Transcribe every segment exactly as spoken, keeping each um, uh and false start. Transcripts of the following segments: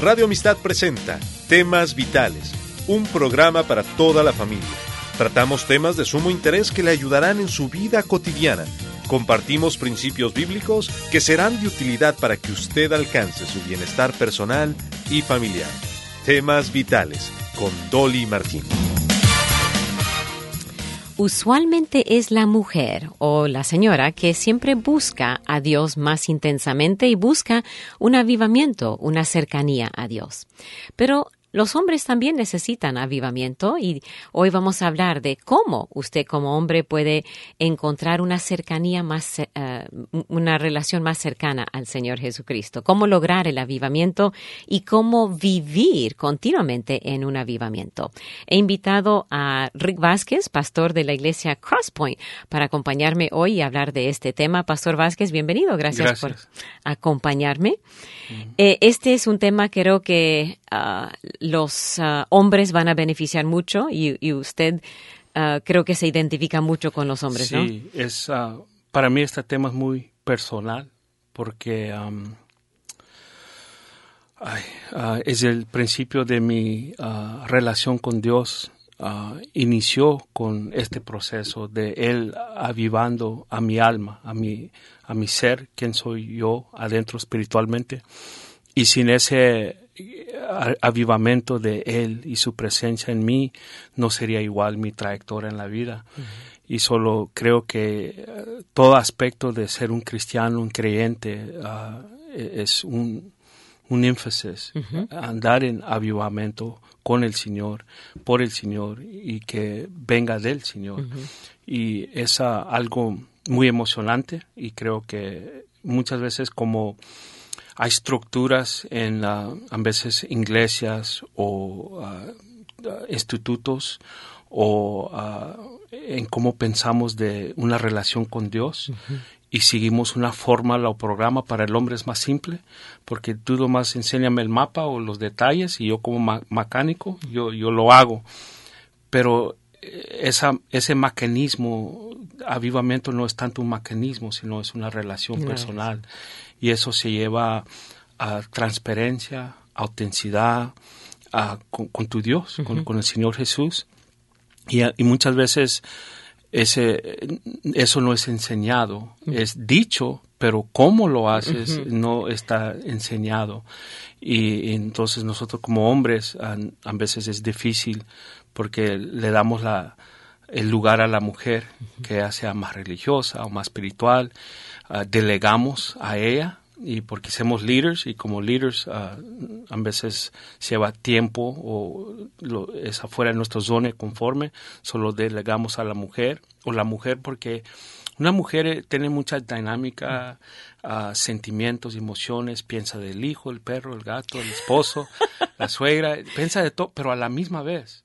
Radio Amistad presenta Temas Vitales, un programa para toda la familia. Tratamos temas de sumo interés que le ayudarán en su vida cotidiana. Compartimos principios bíblicos que serán de utilidad para que usted alcance su bienestar personal y familiar. Temas Vitales, con Dolly Martín. Usualmente es la mujer o la señora que siempre busca a Dios más intensamente y busca un avivamiento, una cercanía a Dios. Pero los hombres también necesitan avivamiento y hoy vamos a hablar de cómo usted como hombre puede encontrar una cercanía más, uh, una relación más cercana al Señor Jesucristo, cómo lograr el avivamiento y cómo vivir continuamente en un avivamiento. He invitado a Rick Vázquez, pastor de la iglesia Crosspoint, para acompañarme hoy y hablar de este tema. Pastor Vázquez, bienvenido. Gracias, Gracias. por acompañarme. Mm. Eh, este es un tema que creo que uh, los uh, hombres van a beneficiar mucho y, y usted uh, creo que se identifica mucho con los hombres, sí, ¿no? Sí, es, uh, para mí este tema es muy personal porque um, ay, uh, es el principio de mi uh, relación con Dios. Uh, inició con este proceso de Él avivando a mi alma, a mi, a mi ser, quién soy yo adentro espiritualmente. Y sin ese avivamiento de Él y su presencia en mí, no sería igual mi trayectoria en la vida. Uh-huh. Y solo creo que uh, todo aspecto de ser un cristiano, un creyente, uh, es un, un énfasis, uh-huh. andar en avivamiento con el Señor, por el Señor, y que venga del Señor. Uh-huh. Y es uh, algo muy emocionante, y creo que muchas veces como hay estructuras en uh, a veces iglesias o uh, institutos o uh, en cómo pensamos de una relación con Dios, uh-huh. y seguimos una fórmula o programa. Para el hombre es más simple, porque tú nomás enséñame el mapa o los detalles y yo como ma- mecánico, yo, yo lo hago. Pero esa, ese mecanismo, avivamiento no es tanto un mecanismo, sino es una relación no personal. Es. Y eso se lleva a transparencia, autenticidad, a, con, con tu Dios, uh-huh. con, con el Señor Jesús. Y, y muchas veces ese, eso no es enseñado, uh-huh. es dicho, pero cómo lo haces uh-huh. no está enseñado. Y, y entonces nosotros como hombres a, a veces es difícil porque le damos la, el lugar a la mujer, uh-huh. que ya sea más religiosa o más espiritual, uh, delegamos a ella. Y porque somos líderes y como líderes uh, a veces lleva tiempo o lo, es afuera de nuestra zona conforme, solo delegamos a la mujer o la mujer porque una mujer tiene mucha dinámica, uh, sentimientos, emociones, piensa del hijo, el perro, el gato, el esposo, la suegra, piensa de todo, pero a la misma vez.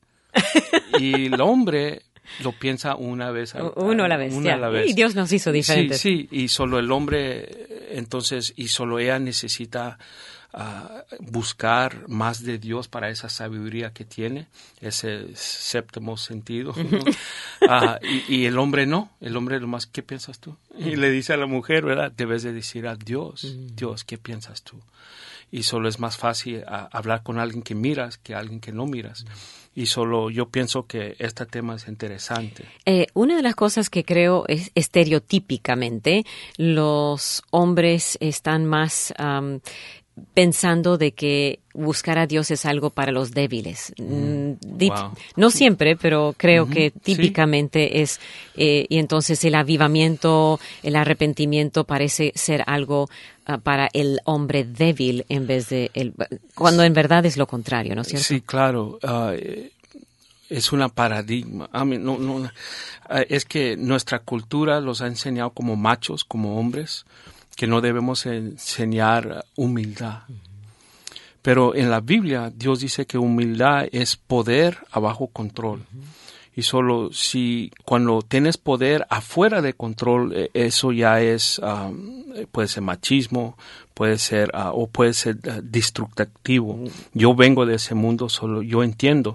Y el hombre lo piensa una vez. A, Uno a la vez, una ya. A la vez. Y Dios nos hizo diferentes. Sí, sí, y solo el hombre, entonces, y solo ella necesita uh, buscar más de Dios para esa sabiduría que tiene, ese séptimo sentido, ¿no? uh, y, y el hombre no, el hombre nomás, ¿qué piensas tú? Y le dice a la mujer, ¿verdad? Debes de decir a Dios, Dios, ¿qué piensas tú? Y solo es más fácil uh, hablar con alguien que miras que alguien que no miras. Y solo yo pienso que este tema es interesante. Eh, una de las cosas que creo es estereotípicamente, los hombres están más um, pensando de que buscar a Dios es algo para los débiles. Mm, wow. No siempre, pero creo uh-huh. que típicamente sí. es, eh, y entonces el avivamiento, el arrepentimiento parece ser algo uh, para el hombre débil en vez de, el, cuando en verdad es lo contrario, ¿no es cierto? Sí, claro. Uh, es una paradigma. I mean, no, no, uh, es que nuestra cultura los ha enseñado como machos, como hombres, que no debemos enseñar humildad. Uh-huh. Pero en la Biblia Dios dice que humildad es poder bajo control. Uh-huh. Y solo si cuando tienes poder afuera de control, eso ya es, um, puede ser machismo, puede ser, uh, o puede ser uh, destructivo. Uh-huh. Yo vengo de ese mundo, solo yo entiendo.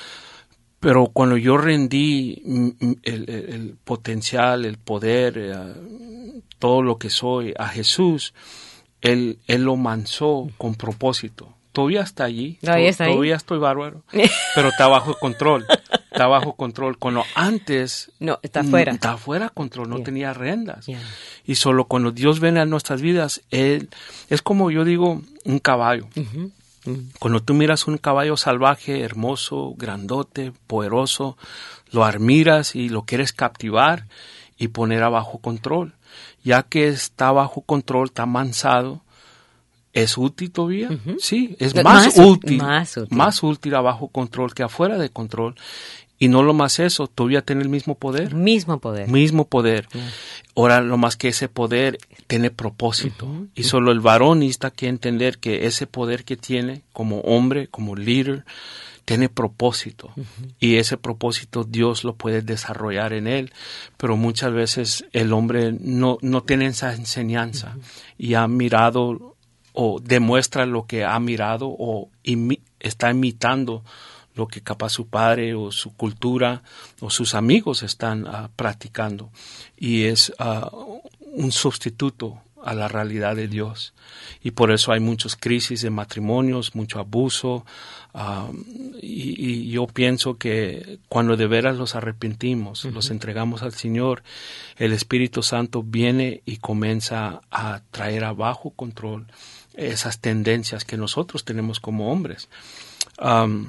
Pero cuando yo rendí el, el, el potencial, el poder, uh, todo lo que soy a Jesús, Él, él lo manzó con propósito, todavía está allí, todavía, está todavía ahí. estoy bárbaro, pero está bajo control, está bajo control. Cuando antes... No, está fuera. Está fuera de control, no yeah. tenía riendas. Yeah. Y solo cuando Dios viene a nuestras vidas, Él es como yo digo, un caballo. Uh-huh. Uh-huh. Cuando tú miras un caballo salvaje, hermoso, grandote, poderoso, lo admiras y lo quieres captivar y poner a bajo control. Ya que está bajo control, está mansado, ¿es útil todavía? Uh-huh. Sí, es más, más, útil, más útil. Más útil a bajo control que afuera de control. Y no lo más eso, todavía tiene el mismo poder. Mismo poder. Mismo poder. Yeah. Ahora, lo más que ese poder tiene propósito. Uh-huh. Y solo el varón necesita que entender que ese poder que tiene como hombre, como líder, tiene propósito. Uh-huh. Y ese propósito Dios lo puede desarrollar en él. Pero muchas veces el hombre no, no tiene esa enseñanza. Uh-huh. Y ha mirado o demuestra lo que ha mirado o imi- está imitando lo que capaz su padre o su cultura o sus amigos están uh, practicando. Y es uh, un sustituto a la realidad de Dios. Y por eso hay muchas crisis de matrimonios, mucho abuso. Uh, y, y yo pienso que cuando de veras los arrepentimos, uh-huh. los entregamos al Señor, el Espíritu Santo viene y comienza a traer a bajo control esas tendencias que nosotros tenemos como hombres. Um,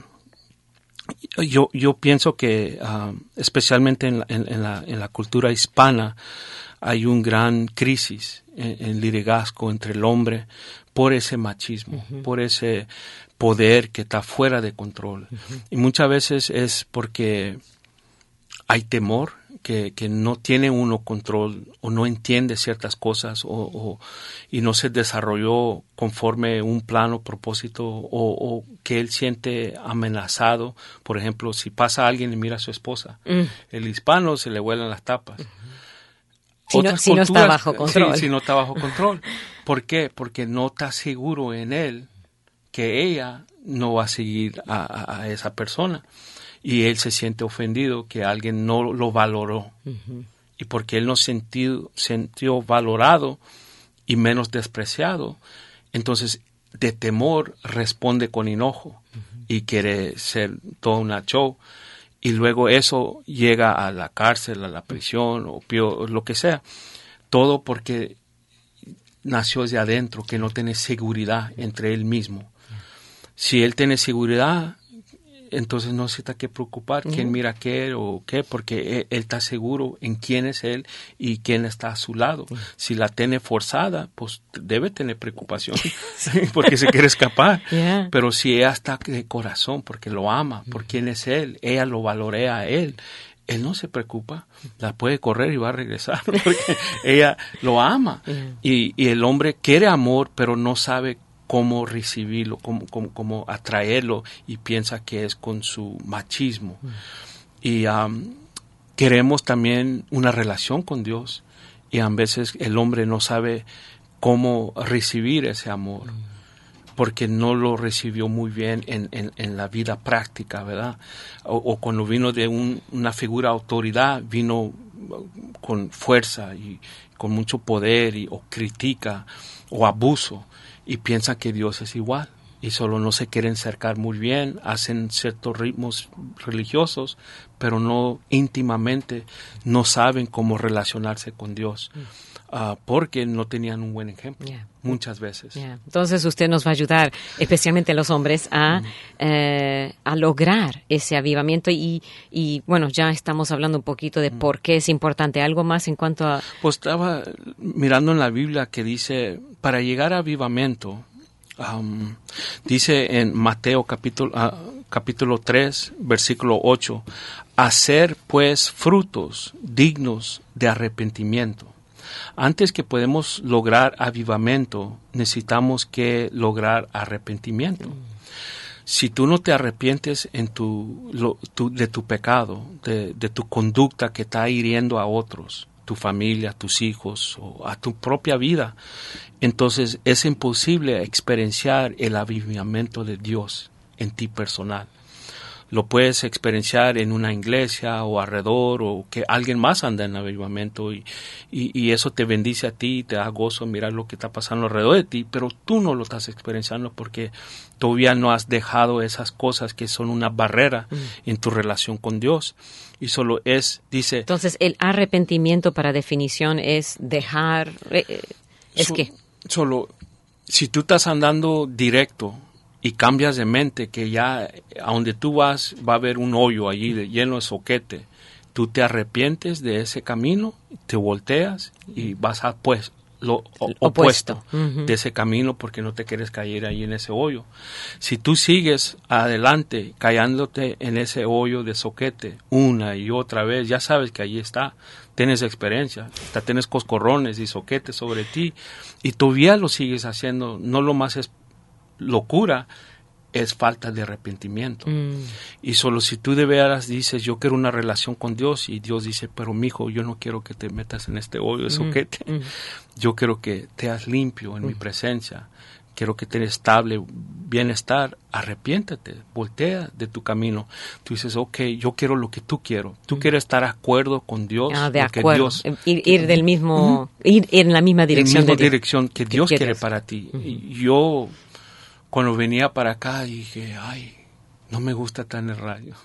Yo, yo pienso que uh, especialmente en la, en, en, la, en la cultura hispana hay un gran crisis en, en liderazgo entre el hombre por ese machismo, uh-huh. por ese poder que está fuera de control. Uh-huh. Y muchas veces es porque hay temor, que, que no tiene uno control o no entiende ciertas cosas o, o y no se desarrolló conforme un plan o propósito o, o que él siente amenazado. Por ejemplo, si pasa alguien y mira a su esposa, mm. el hispano se le vuelan las tapas. Si, no, si no está bajo control. Sí, si no está bajo control. ¿Por qué? Porque no está seguro en él que ella no va a seguir a, a, a esa persona. Y él se siente ofendido que alguien no lo valoró. Uh-huh. Y porque él no sentido, sintió valorado y menos despreciado, entonces de temor responde con enojo uh-huh. y quiere ser todo una show. Y luego eso llega a la cárcel, a la prisión o peor, lo que sea. Todo porque nació desde adentro, que no tiene seguridad entre él mismo. Uh-huh. Si él tiene seguridad, entonces no necesita que preocupar quién mira qué o qué, porque él, él está seguro en quién es él y quién está a su lado. Uh-huh. Si la tiene forzada, pues debe tener preocupación porque se quiere escapar. Yeah. Pero si ella está de corazón porque lo ama, por quién es él, ella lo valorea a él, él no se preocupa, la puede correr y va a regresar porque ella lo ama. Yeah. Y, y el hombre quiere amor, pero no sabe cómo recibirlo, cómo, cómo, cómo atraerlo y piensa que es con su machismo. Mm. Y um, queremos también una relación con Dios y a veces el hombre no sabe cómo recibir ese amor mm. porque no lo recibió muy bien en, en, en la vida práctica, ¿verdad? O, o cuando vino de un, una figura de autoridad, vino con fuerza y con mucho poder y, o critica o abuso. Y piensan que Dios es igual y solo no se quieren acercar muy bien, hacen ciertos ritmos religiosos, pero no íntimamente, no saben cómo relacionarse con Dios, uh, porque no tenían un buen ejemplo, yeah. muchas veces. Yeah. Entonces usted nos va a ayudar, especialmente a los hombres, a, mm. eh, a lograr ese avivamiento y, y, bueno, ya estamos hablando un poquito de mm. por qué es importante. ¿Algo más en cuanto a...? Pues estaba mirando en la Biblia que dice, para llegar a avivamiento, Um, dice en Mateo capítulo, uh, capítulo tres, versículo ocho, hacer pues frutos dignos de arrepentimiento. Antes que podemos lograr avivamiento, necesitamos que lograr arrepentimiento. Mm. Si tú no te arrepientes en tu, lo, tu, de tu pecado, de, de tu conducta que está hiriendo a otros, tu familia, a tus hijos o a tu propia vida, entonces es imposible experienciar el avivamiento de Dios en ti personal. lo puedes experienciar en una iglesia o alrededor, o que alguien más anda en avivamiento, y, y, y eso te bendice a ti, te da gozo mirar lo que está pasando alrededor de ti, pero tú no lo estás experienciando porque todavía no has dejado esas cosas que son una barrera mm. en tu relación con Dios. Y solo es, dice... Entonces, el arrepentimiento, para definición, es dejar... Eh, es so, que... Solo, si tú estás andando directo y cambias de mente, que ya a donde tú vas va a haber un hoyo allí de, lleno de soquete, tú te arrepientes de ese camino, te volteas y vas a pues lo o, opuesto, opuesto uh-huh. de ese camino, porque no te quieres caer ahí en ese hoyo. Si tú sigues adelante cayéndote en ese hoyo de soquete una y otra vez, ya sabes que ahí está, tienes experiencia, ya tienes coscorrones y soquetes sobre ti, y todavía lo sigues haciendo, no lo más es locura, es falta de arrepentimiento. Mm. Y solo si tú de veras dices, yo quiero una relación con Dios, y Dios dice, pero mijo, yo no quiero que te metas en este hoyo de soquete, mm. yo quiero que te hagas limpio en mm. mi presencia, quiero que tengas estable bienestar, arrepiéntate, voltea de tu camino. Tú dices, ok, yo quiero lo que tú quiero. Tú mm. quieres estar de acuerdo con Dios. Ah, de acuerdo. Dios, ir, ir del mismo, mm. ir, ir en la misma dirección. En la misma de dirección que Dios quiere quieres? Para ti. Mm. Y yo, cuando venía para acá, dije, ay, no me gusta estar en el radio.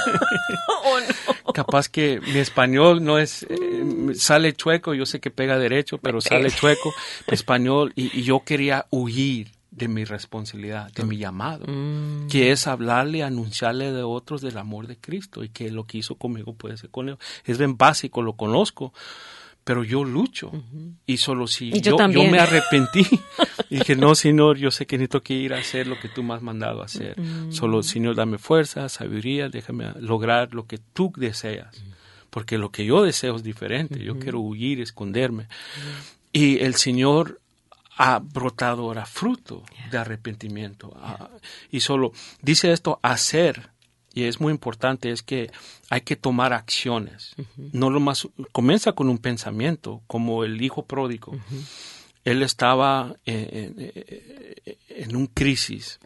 Oh, no. Capaz que mi español no es, eh, sale chueco, yo sé que pega derecho, pero sale chueco mi español, y, y yo quería huir de mi responsabilidad, de mi llamado, mm. que es hablarle, anunciarle de otros del amor de Cristo, y que lo que hizo conmigo puede ser con él. Es bien básico, lo conozco, pero yo lucho, uh-huh. y solo si y yo, yo, yo me arrepentí, y dije, no, Señor, yo sé que necesito que ir a hacer lo que tú me has mandado a hacer. Uh-huh. Solo, Señor, dame fuerza, sabiduría, déjame lograr lo que tú deseas, uh-huh. porque lo que yo deseo es diferente, uh-huh. yo quiero huir, esconderme. Uh-huh. Y el Señor ha brotado ahora fruto yeah. de arrepentimiento. Yeah. Uh, y solo, dice esto, hacer. Y es muy importante, es que hay que tomar acciones. Uh-huh. No lo más, comienza con un pensamiento, como el hijo pródigo. Uh-huh. Él estaba en, en, en un crisis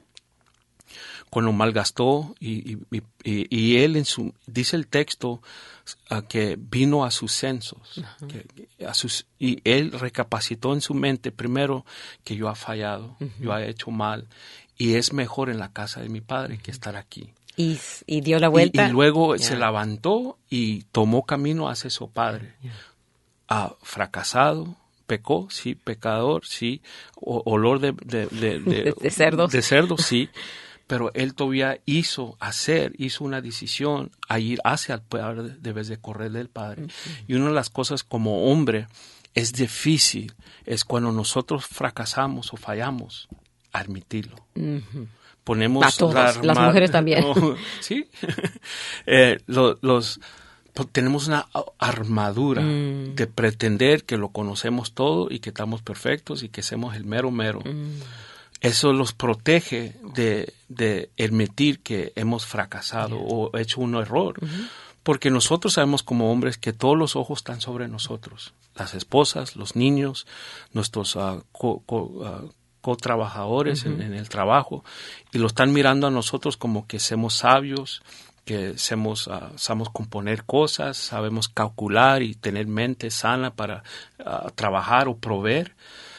cuando malgastó, y, y, y, y él en su, dice el texto uh, que vino a sus censos, uh-huh. que, a sus, y él recapacitó en su mente primero que yo he fallado, uh-huh. yo he hecho mal, y es mejor en la casa de mi padre uh-huh. que estar aquí. Y, y dio la vuelta. Y, y luego yeah. se levantó y tomó camino hacia su padre. Yeah. Ah, fracasado, pecó, sí, pecador, sí, o, olor de, de, de, de, de cerdos. De cerdos, sí, pero él todavía hizo hacer, hizo una decisión a ir hacia el padre de vez de correr del padre. Uh-huh. Y una de las cosas como hombre es difícil, es cuando nosotros fracasamos o fallamos, admitirlo. Uh-huh. Ponemos a todas, arma- las mujeres también. No, sí, eh, lo, los tenemos una armadura mm. de pretender que lo conocemos todo y que estamos perfectos y que somos el mero mero. Mm. Eso los protege de, de admitir que hemos fracasado yeah. o hecho un error. Mm-hmm. Porque nosotros sabemos como hombres que todos los ojos están sobre nosotros. Las esposas, los niños, nuestros uh, co, co, uh, co-trabajadores uh-huh. en, en el trabajo, y lo están mirando a nosotros como que somos sabios, que somos, uh, sabemos componer cosas, sabemos calcular y tener mente sana para uh, trabajar o proveer,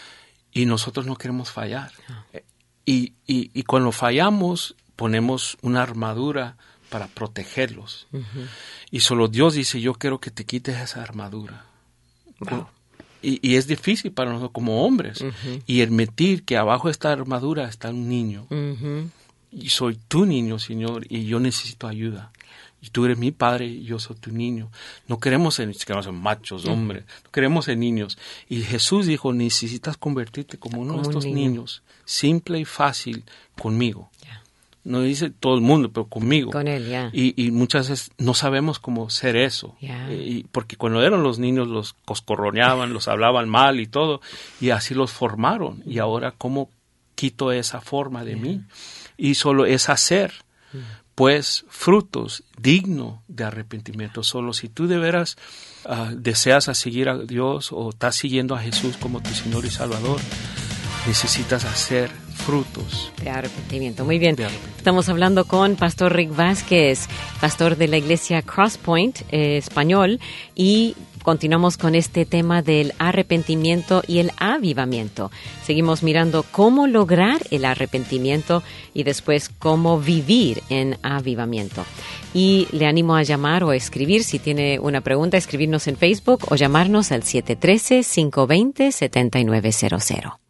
y nosotros no queremos fallar. Uh-huh. Y, y, y cuando fallamos, ponemos una armadura para protegerlos. Uh-huh. Y solo Dios dice, yo quiero que te quites esa armadura. Wow. Y, y es difícil para nosotros como hombres. Uh-huh. Y admitir que abajo de esta armadura está un niño. Uh-huh. Y soy tu niño, Señor, y yo necesito ayuda. Y tú eres mi padre y yo soy tu niño. No queremos ser, queremos ser machos, uh-huh. hombres. No queremos ser niños. Y Jesús dijo, necesitas convertirte como uno como de estos niño. niños. Simple y fácil conmigo. Yeah. No dice todo el mundo, pero conmigo. Con él, ya. Yeah. Y, y muchas veces no sabemos cómo ser eso. Yeah. Y, porque cuando eran los niños los coscorroneaban, los hablaban mal y todo. Y así los formaron. Y ahora, ¿cómo quito esa forma de yeah. mí? Y solo es hacer, yeah. pues, frutos dignos de arrepentimiento. Solo si tú de veras uh, deseas a seguir a Dios o estás siguiendo a Jesús como tu Señor y Salvador, necesitas hacer frutos de arrepentimiento. Muy bien. de arrepentimiento. Estamos hablando con Pastor Rick Vázquez, pastor de la iglesia Crosspoint eh, español, y continuamos con este tema del arrepentimiento y el avivamiento. Seguimos mirando cómo lograr el arrepentimiento y después cómo vivir en avivamiento. Y le animo a llamar o a escribir, si tiene una pregunta, escribirnos en Facebook o llamarnos al siete uno tres, cinco dos cero, siete nueve cero cero.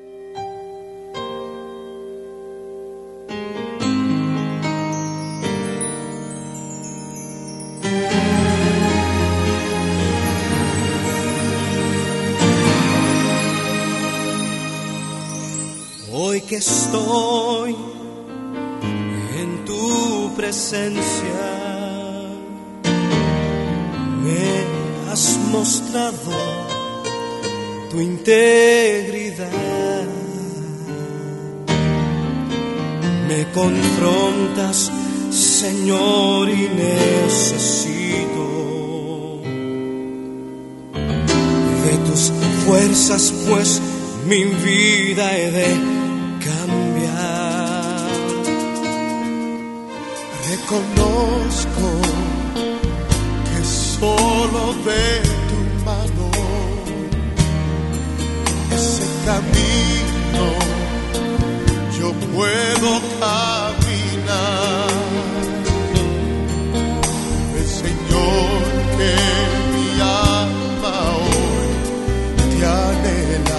Hoy que estoy en tu presencia, me has mostrado tu integridad, me confrontas, Señor, y necesito de tus fuerzas, pues mi vida he de cambiar. Reconozco que solo de tu mano ese camino yo puedo caminar. El Señor, que mi alma hoy te anhela.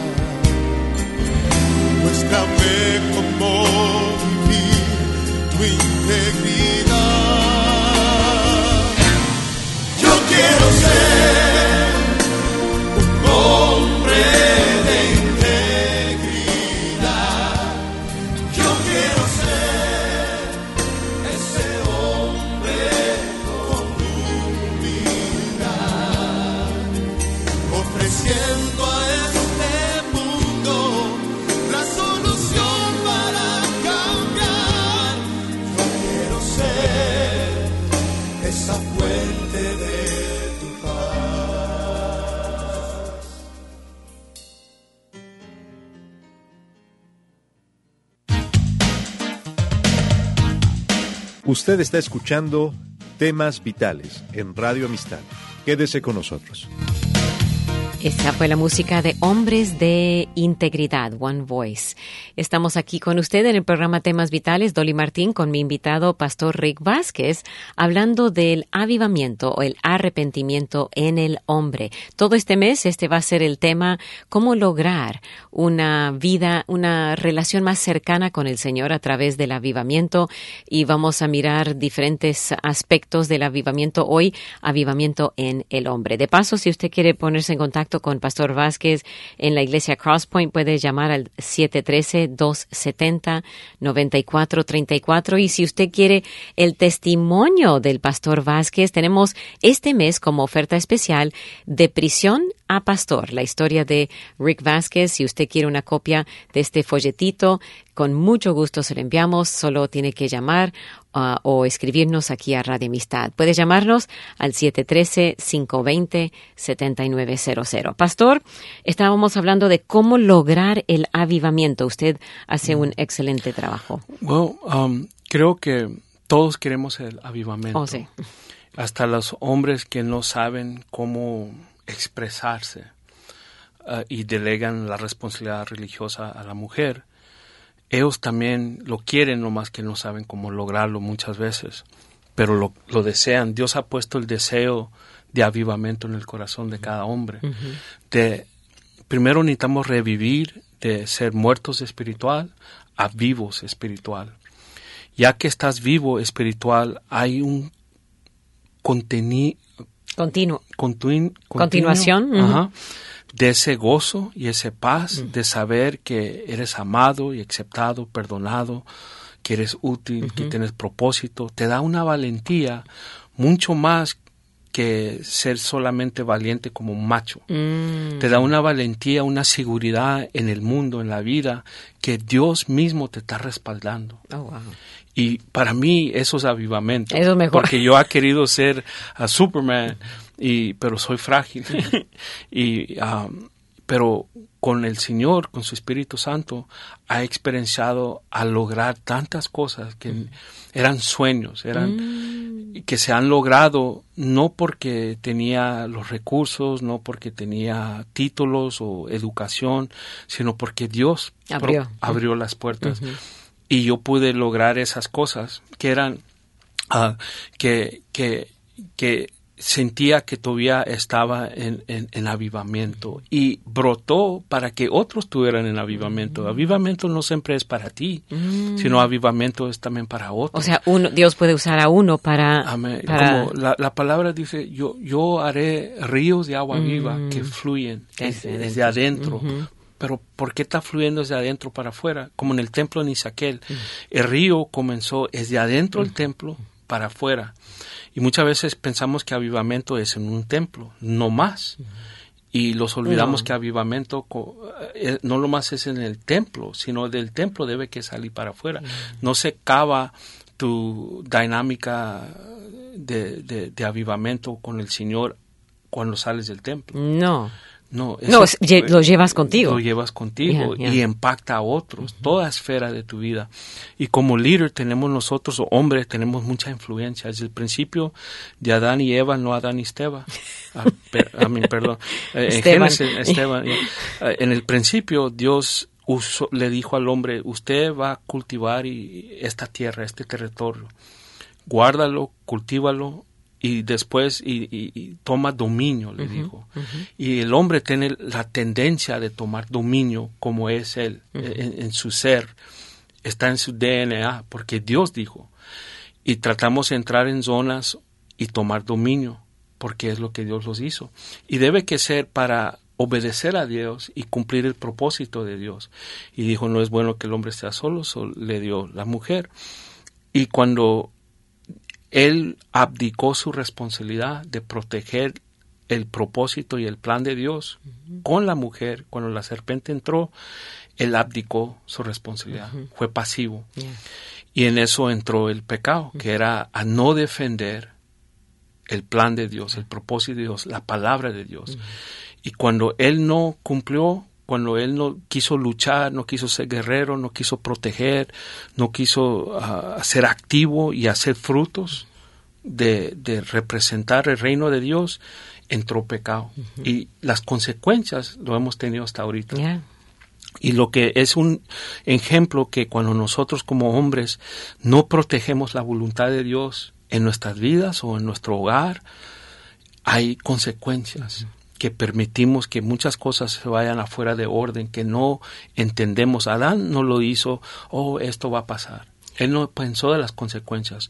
Muéstrame cómo vivir tu integridad. Yo quiero ser un hombre de integridad. Yo quiero ser ese hombre con humildad, ofreciendo a este mundo la solución para cambiar. Yo quiero ser esa fuente de tu paz. Usted está escuchando Temas Vitales en Radio Amistad. Quédese con nosotros. Esa fue la música de Hombres de Integridad, One Voice. Estamos aquí con usted en el programa Temas Vitales, Dolly Martín, con mi invitado, Pastor Rick Vázquez, hablando del avivamiento o el arrepentimiento en el hombre. Todo este mes, este va a ser el tema, cómo lograr una vida, una relación más cercana con el Señor a través del avivamiento, y vamos a mirar diferentes aspectos del avivamiento hoy, avivamiento en el hombre. De paso, si usted quiere ponerse en contacto con Pastor Vázquez en la iglesia Crosspoint, puede llamar al siete uno tres, dos siete cero, nueve cuatro tres cuatro. Y si usted quiere el testimonio del Pastor Vázquez, tenemos este mes como oferta especial de prisión a pastor, la historia de Rick Vázquez. Si usted quiere una copia de este folletito, con mucho gusto se lo enviamos. Solo tiene que llamar uh, o escribirnos aquí a Radio Amistad. Puede llamarnos al siete uno tres, cinco dos cero, siete nueve cero cero. Pastor, estábamos hablando de cómo lograr el avivamiento. Usted hace un excelente trabajo. Well, um, creo que todos queremos el avivamiento. Oh, sí. Hasta los hombres que no saben cómo expresarse uh, y delegan la responsabilidad religiosa a la mujer. Ellos también lo quieren, nomás que no saben cómo lograrlo muchas veces, pero lo, lo desean. Dios ha puesto el deseo de avivamiento en el corazón de cada hombre. Uh-huh. De, primero necesitamos revivir de ser muertos espiritual a vivos espiritual. Ya que estás vivo espiritual, hay un conteni- Continuo. Continu- Continuación. Uh-huh. Ajá, de ese gozo y ese paz, uh-huh, de saber que eres amado y aceptado, perdonado, que eres útil, uh-huh, que tienes propósito. Te da una valentía mucho más que ser solamente valiente como un macho. Mm. Te da una valentía, una seguridad en el mundo, en la vida, que Dios mismo te está respaldando. Oh, wow. Y para mí eso es avivamiento. Eso es mejor. Porque yo he querido ser a Superman, y, pero soy frágil. y, um, pero con el Señor, con su Espíritu Santo, ha experienciado a lograr tantas cosas que mm. eran sueños, eran mm. que se han logrado no porque tenía los recursos, no porque tenía títulos o educación, sino porque Dios abrió, pro, abrió las puertas. Uh-huh. Y yo pude lograr esas cosas que eran, uh, que, que, que sentía que todavía estaba en, en, en avivamiento y brotó para que otros tuvieran en avivamiento. Mm. Avivamiento no siempre es para ti, mm. sino avivamiento es también para otros. O sea, uno, Dios puede usar a uno para... Amén. para... Como la, la palabra dice, yo, yo haré ríos de agua mm. viva que fluyen desde, desde adentro. Uh-huh. Pero ¿por qué está fluyendo desde adentro para afuera? Como en el templo de Nisaquel. Mm. El río comenzó desde adentro del mm. templo para afuera. Y muchas veces pensamos que avivamiento es en un templo, no más. Y los olvidamos no. que avivamiento eh, no lo más es en el templo, sino del templo debe que salir para afuera. No se acaba tu dinámica de, de, de avivamiento con el Señor cuando sales del templo. No. No, no es, lo llevas contigo. Lo llevas contigo yeah, yeah. y impacta a otros, uh-huh. toda esfera de tu vida. Y como líder tenemos nosotros, o hombres, tenemos mucha influencia. Desde el principio de Adán y Eva, no Adán y Esteban. A, per, a mí, perdón. Eh, Esteban. En, Génesis, Esteban yeah. en el principio Dios usó, le dijo al hombre, usted va a cultivar y, esta tierra, este territorio. Guárdalo, cultívalo. Y después y, y, y toma dominio, le uh-huh, dijo. Uh-huh. Y el hombre tiene la tendencia de tomar dominio como es él, uh-huh. en, en su ser. Está en su D N A, porque Dios dijo. Y tratamos de entrar en zonas y tomar dominio, porque es lo que Dios los hizo. Y debe que ser para obedecer a Dios y cumplir el propósito de Dios. Y dijo, no es bueno que el hombre esté solo, solo le dio la mujer. Y cuando él abdicó su responsabilidad de proteger el propósito y el plan de Dios uh-huh. con la mujer. Cuando la serpiente entró, él abdicó su responsabilidad, uh-huh. fue pasivo. Yeah. Y en eso entró el pecado, uh-huh. que era a no defender el plan de Dios, uh-huh. el propósito de Dios, la palabra de Dios. Uh-huh. Y cuando él no cumplió, cuando él no quiso luchar, no quiso ser guerrero, no quiso proteger, no quiso uh, ser activo y hacer frutos de, de representar el reino de Dios, entró pecado. Uh-huh. Y las consecuencias lo hemos tenido hasta ahorita. Yeah. Y lo que es un ejemplo que cuando nosotros como hombres no protegemos la voluntad de Dios en nuestras vidas o en nuestro hogar, hay consecuencias. Uh-huh. Que permitimos que muchas cosas se vayan afuera de orden, que no entendemos. Adán no lo hizo, oh, esto va a pasar. Él no pensó de las consecuencias.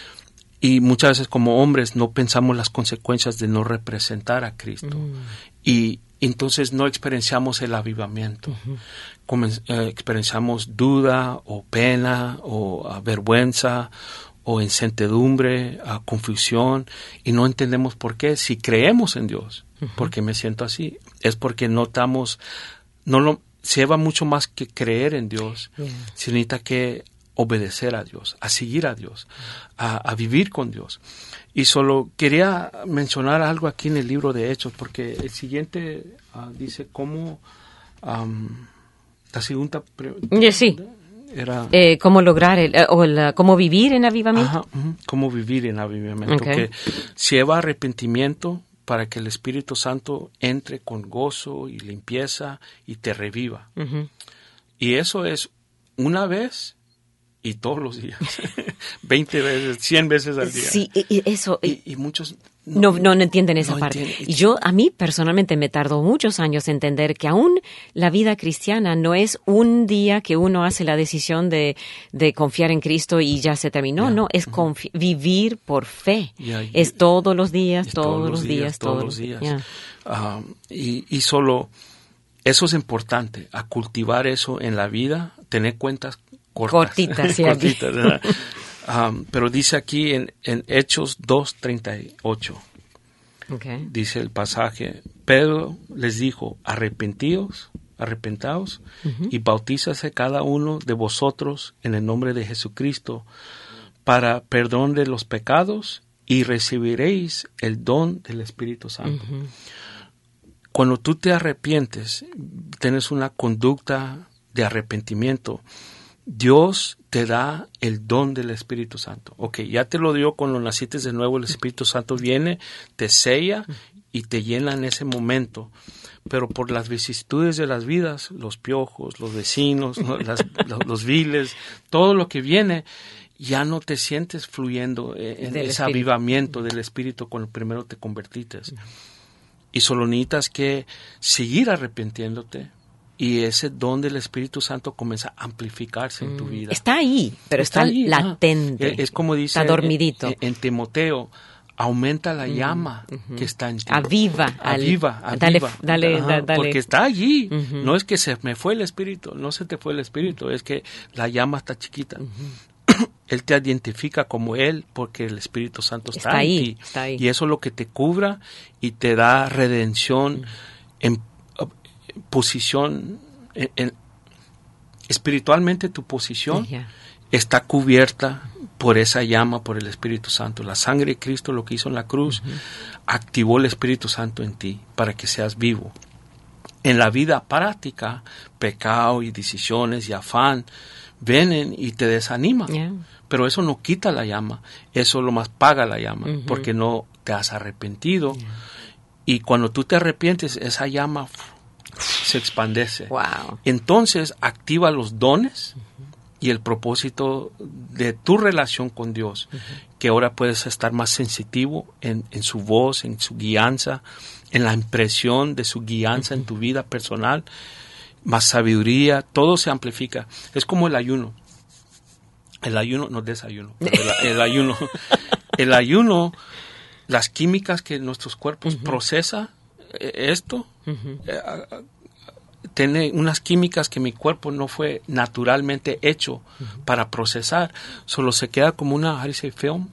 Y muchas veces como hombres no pensamos las consecuencias de no representar a Cristo. Mm. Y entonces no experienciamos el avivamiento. Uh-huh. Comen- eh, experienciamos duda o pena o uh, vergüenza o incertidumbre, uh, confusión, y no entendemos por qué. Si creemos en Dios, uh-huh. porque me siento así, es porque no estamos, no lo, se lleva mucho más que creer en Dios, yeah. se necesita que obedecer a Dios, a seguir a Dios, a, a vivir con Dios. Y solo quería mencionar algo aquí en el libro de Hechos, porque el siguiente uh, dice cómo, um, la segunda pregunta. Yeah, sí. Era, eh, cómo lograr el, o el, cómo vivir en avivamiento. Ajá, uh-huh, cómo vivir en avivamiento, okay. que lleva arrepentimiento para que el Espíritu Santo entre con gozo y limpieza y te reviva. Uh-huh. Y eso es una vez y todos los días, veinte veces, cien veces al día. Sí, y eso. Y, y muchos no, no, no entienden esa no parte. Entienden. Y yo, a mí personalmente me tardó muchos años entender que aún la vida cristiana no es un día que uno hace la decisión de, de confiar en Cristo y ya se terminó. Yeah. No, es confi- vivir por fe. Yeah. Es todos los días, todos, todos los días, días todos los días. días. Yeah. Um, y, y solo eso es importante, a cultivar eso en la vida, tener cuentas cortas. Cortitas, sí. Cortitas, Um, pero dice aquí en, en Hechos dos treinta y ocho, okay. dice el pasaje, Pedro les dijo, arrepentíos, arrepentaos uh-huh. y bautízase cada uno de vosotros en el nombre de Jesucristo para perdón de los pecados y recibiréis el don del Espíritu Santo. Uh-huh. cuando tú te arrepientes, tienes una conducta de arrepentimiento, Dios te da el don del Espíritu Santo. Ok, ya te lo dio cuando naciste de nuevo, el Espíritu Santo viene, te sella y te llena en ese momento. Pero por las vicisitudes de las vidas, los piojos, los vecinos, ¿no? las, los, los viles, todo lo que viene, ya no te sientes fluyendo en del ese espíritu. Avivamiento del Espíritu cuando primero te convertiste. Y solo necesitas que seguir arrepintiéndote. Y ese don del Espíritu Santo comienza a amplificarse mm. en tu vida. Está ahí, pero está, está ahí, latente. Ah. Es como dice está dormidito. En, en Timoteo, aumenta la llama uh-huh. que está en ti. Aviva. Aviva, aviva. Dale, dale, Ajá, dale. Porque está allí. Uh-huh. No es que se me fue el Espíritu, no se te fue el Espíritu, es que la llama está chiquita. Uh-huh. Él te identifica como Él porque el Espíritu Santo está, está en ahí, ti. Está ahí. Y eso es lo que te cubra y te da redención uh-huh. en uh, posición... En, en, espiritualmente tu posición yeah. está cubierta por esa llama, por el Espíritu Santo. La sangre de Cristo, lo que hizo en la cruz, uh-huh. activó el Espíritu Santo en ti para que seas vivo. En la vida práctica, pecado y decisiones y afán vienen y te desaniman. Yeah. Pero eso no quita la llama, eso lo más paga la llama, uh-huh. porque no te has arrepentido. Yeah. Y cuando tú te arrepientes, esa llama se expandece. Wow. Entonces activa los dones uh-huh. y el propósito de tu relación con Dios, uh-huh. que ahora puedes estar más sensitivo en, en su voz, en su guianza, en la impresión de su guianza uh-huh. en tu vida personal, más sabiduría, todo se amplifica. Es como el ayuno. El ayuno, no desayuno, el, el ayuno. El ayuno, las químicas que nuestros cuerpos uh-huh. procesan, esto uh-huh. eh, tiene unas químicas que mi cuerpo no fue naturalmente hecho uh-huh. para procesar, solo se queda como una, how do you say, film?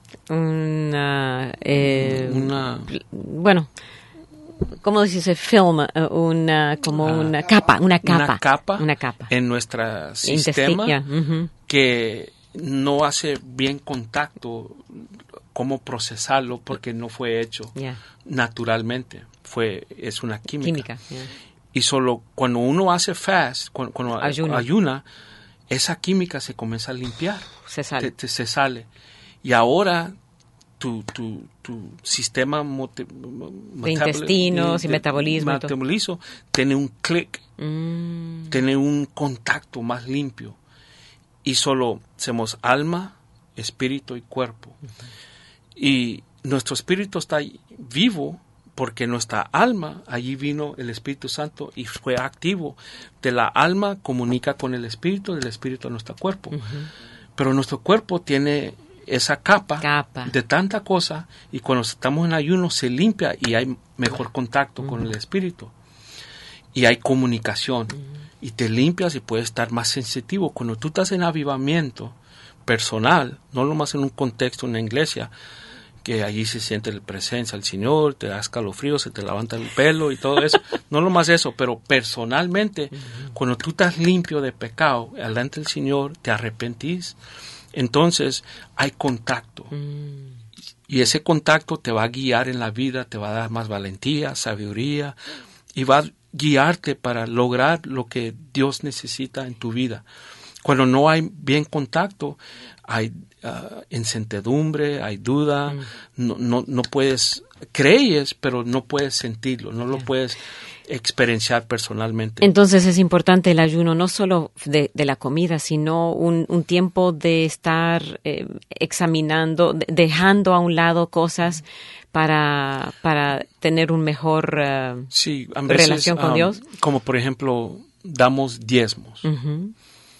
Una, eh, una bueno, ¿cómo se dice film? Una, como uh, una capa, una capa, una capa, una capa en nuestro sistema yeah. uh-huh. que no hace bien contacto cómo procesarlo porque no fue hecho yeah. naturalmente. Fue, es una química. Química, yeah. Y solo cuando uno hace fast, cuando, cuando ayuna. ayuna, esa química se comienza a limpiar. Se sale. Te, te, se sale. Y ahora tu, tu, tu sistema mote, de intestinos de, y metabolismo. metabolismo tiene un clic, mm. tiene un contacto más limpio. Y solo somos alma, espíritu y cuerpo. Uh-huh. Y nuestro espíritu está vivo porque nuestra alma, allí vino el Espíritu Santo y fue activo. De la alma comunica con el espíritu, del espíritu a nuestro cuerpo. Uh-huh. Pero nuestro cuerpo tiene esa capa, capa de tanta cosa y cuando estamos en ayuno se limpia y hay mejor contacto uh-huh. con el espíritu. Y hay comunicación. Uh-huh. Y te limpias y puedes estar más sensitivo. Cuando tú estás en avivamiento personal, no nomás en un contexto, en una iglesia, que allí se siente la presencia del Señor, te da escalofrío, se te levanta el pelo y todo eso. No nomás eso, pero personalmente, uh-huh. cuando tú estás limpio de pecado, delante del Señor, te arrepentís, entonces hay contacto. Uh-huh. Y ese contacto te va a guiar en la vida, te va a dar más valentía, sabiduría, y va a guiarte para lograr lo que Dios necesita en tu vida. Cuando no hay bien contacto, hay uh, incertidumbre, hay duda, mm. no, no, no puedes, crees, pero no puedes sentirlo, no lo yeah. puedes experienciar personalmente. Entonces es importante el ayuno, no solo de, de la comida, sino un, un tiempo de estar eh, examinando, de, dejando a un lado cosas para, para tener un mejor uh, sí, a veces, relación con um, Dios. Como por ejemplo, damos diezmos. Uh-huh.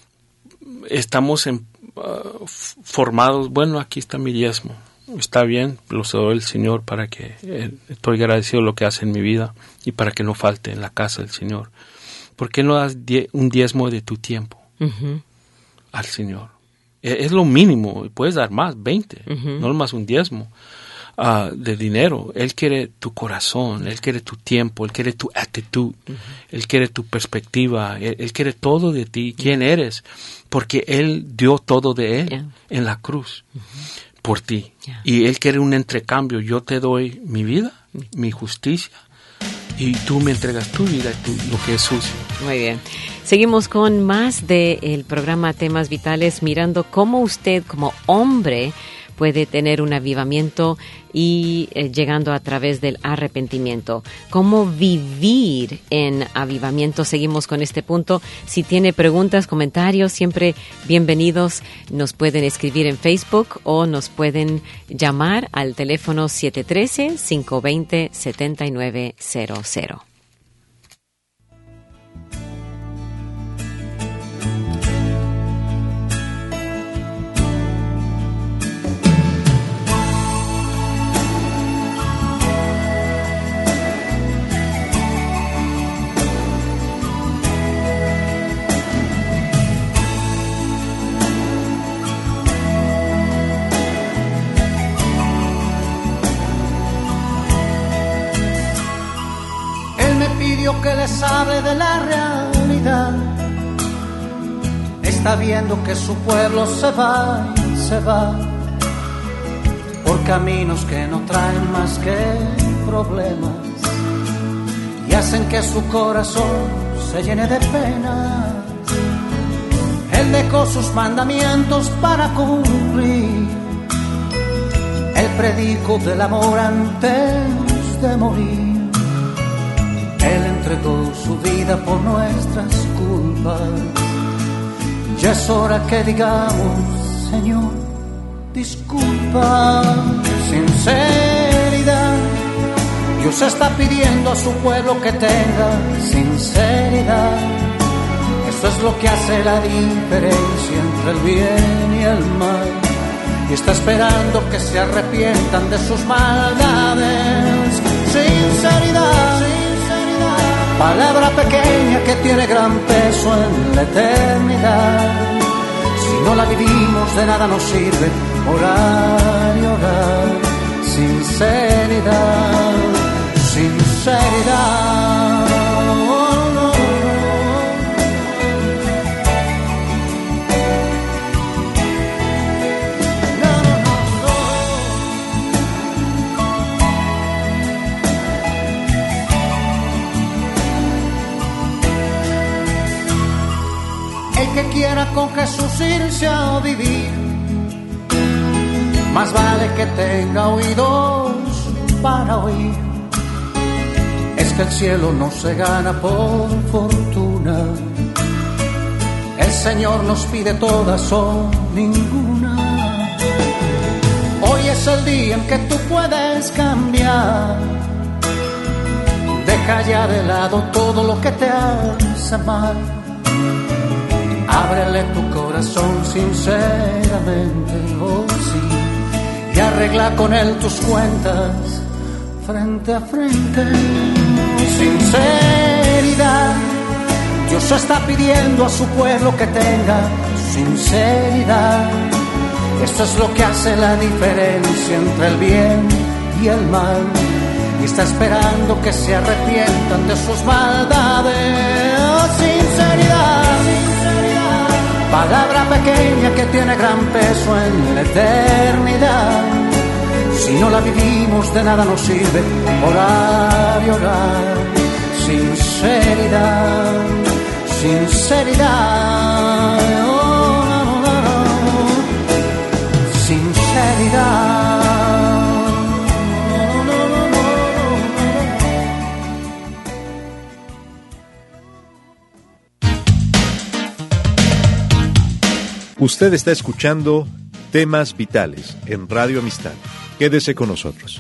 Estamos en, uh, formados, bueno, aquí está mi diezmo, está bien, lo cedo el Señor para que, eh, estoy agradecido de lo que hace en mi vida y para que no falte en la casa del Señor. ¿Por qué no das die- un diezmo de tu tiempo uh-huh. al Señor? Es, es lo mínimo, puedes dar más, veinte, uh-huh. no más un diezmo. Uh, de dinero. Él quiere tu corazón, Él quiere tu tiempo, Él quiere tu actitud, uh-huh. Él quiere tu perspectiva, Él, Él quiere todo de ti, quién uh-huh. eres, porque Él dio todo de Él yeah. en la cruz uh-huh. por ti. Yeah. Y Él quiere un entrecambio, yo te doy mi vida, uh-huh. mi justicia, y y tú me entregas tu vida, tu, lo que es sucio. Muy bien. Seguimos con más del programa Temas Vitales, mirando cómo usted como hombre puede tener un avivamiento y eh, llegando a través del arrepentimiento. ¿Cómo vivir en avivamiento? Seguimos con este punto. Si tiene preguntas, comentarios, siempre bienvenidos. Nos pueden escribir en Facebook o nos pueden llamar al teléfono siete uno tres, cinco dos cero, siete nueve cero cero. Que les hable de la realidad. Está viendo que su pueblo se va y se va por caminos que no traen más que problemas y hacen que su corazón se llene de penas. Él dejó sus mandamientos para cumplir el predico del amor antes de morir. Él entregó su vida por nuestras culpas. Ya es hora que digamos, Señor, disculpa. Sinceridad. Dios está pidiendo a su pueblo que tenga sinceridad. Eso es lo que hace la diferencia entre el bien y el mal. Y está esperando que se arrepientan de sus maldades. Sinceridad. Palabra pequeña que tiene gran peso en la eternidad. Si no la vivimos de nada nos sirve orar y orar. Sinceridad, sinceridad. Oh, no, no. Que quiera con Jesús irse a vivir, más vale que tenga oídos para oír. Es que el cielo no se gana por fortuna. El Señor nos pide todas o ninguna. Hoy es el día en que tú puedes cambiar. Deja ya de lado todo lo que te hace mal. Ábrele tu corazón sinceramente, oh sí, y arregla con él tus cuentas frente a frente. Sinceridad. Dios está pidiendo a su pueblo que tenga sinceridad. Esto es lo que hace la diferencia entre el bien y el mal. Y está esperando que se arrepientan de sus maldades. Oh, sinceridad. Palabra pequeña que tiene gran peso en la eternidad. Si no la vivimos de nada nos sirve orar y orar. Sinceridad, sinceridad, oh, no, no, no. Sinceridad. Usted está escuchando Temas Vitales en Radio Amistad. Quédese con nosotros.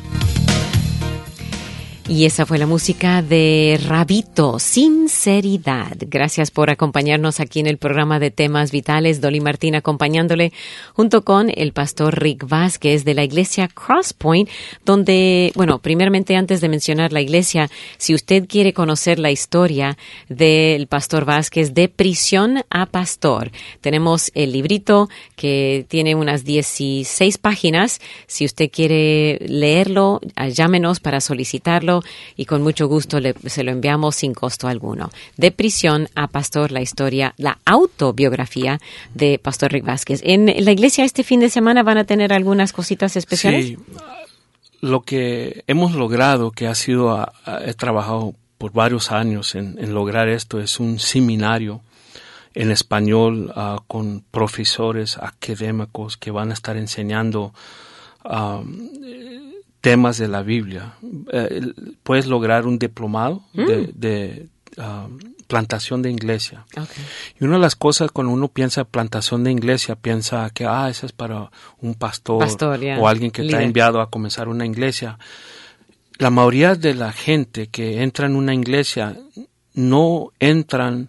Y esa fue la música de Rabito, Sinceridad. Gracias por acompañarnos aquí en el programa de Temas Vitales. Dolly Martín acompañándole junto con el pastor Rick Vázquez de la iglesia Crosspoint, donde, bueno, primeramente antes de mencionar la iglesia, si usted quiere conocer la historia del pastor Vázquez de prisión a pastor, tenemos el librito que tiene unas dieciséis páginas. Si usted quiere leerlo, llámenos para solicitarlo y con mucho gusto le, se lo enviamos sin costo alguno. De prisión a pastor, la historia, la autobiografía de pastor Rick Vázquez. ¿En la iglesia este fin de semana van a tener algunas cositas especiales? Sí, lo que hemos logrado, que ha sido, he trabajado por varios años en, en lograr esto. Es un seminario en español uh, con profesores académicos que van a estar enseñando um, temas de la Biblia. Uh, puedes lograr un diplomado mm. de, de uh, plantación de iglesia. Okay. Y una de las cosas cuando uno piensa plantación de iglesia, piensa que ah, eso es para un pastor, pastor yeah. o alguien que Líder. Está enviado a comenzar una iglesia. La mayoría de la gente que entra en una iglesia no entran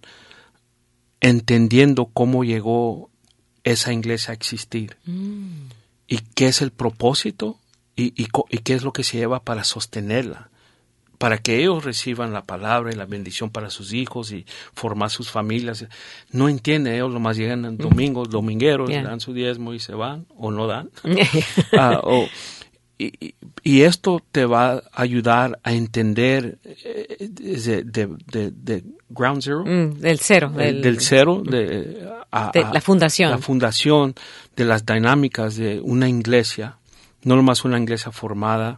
entendiendo cómo llegó esa iglesia a existir mm. y qué es el propósito y, y, y qué es lo que se lleva para sostenerla, para que ellos reciban la palabra y la bendición para sus hijos y formar sus familias. No entienden, ellos nomás llegan en domingos, domingueros, yeah. dan su diezmo y se van, o no dan. uh, o, y, y esto te va a ayudar a entender eh, de, de, de, de ground zero. Mm, del cero. Eh, del, del cero. De, a, de la fundación. La fundación de las dinámicas de una iglesia, no nomás una iglesia formada,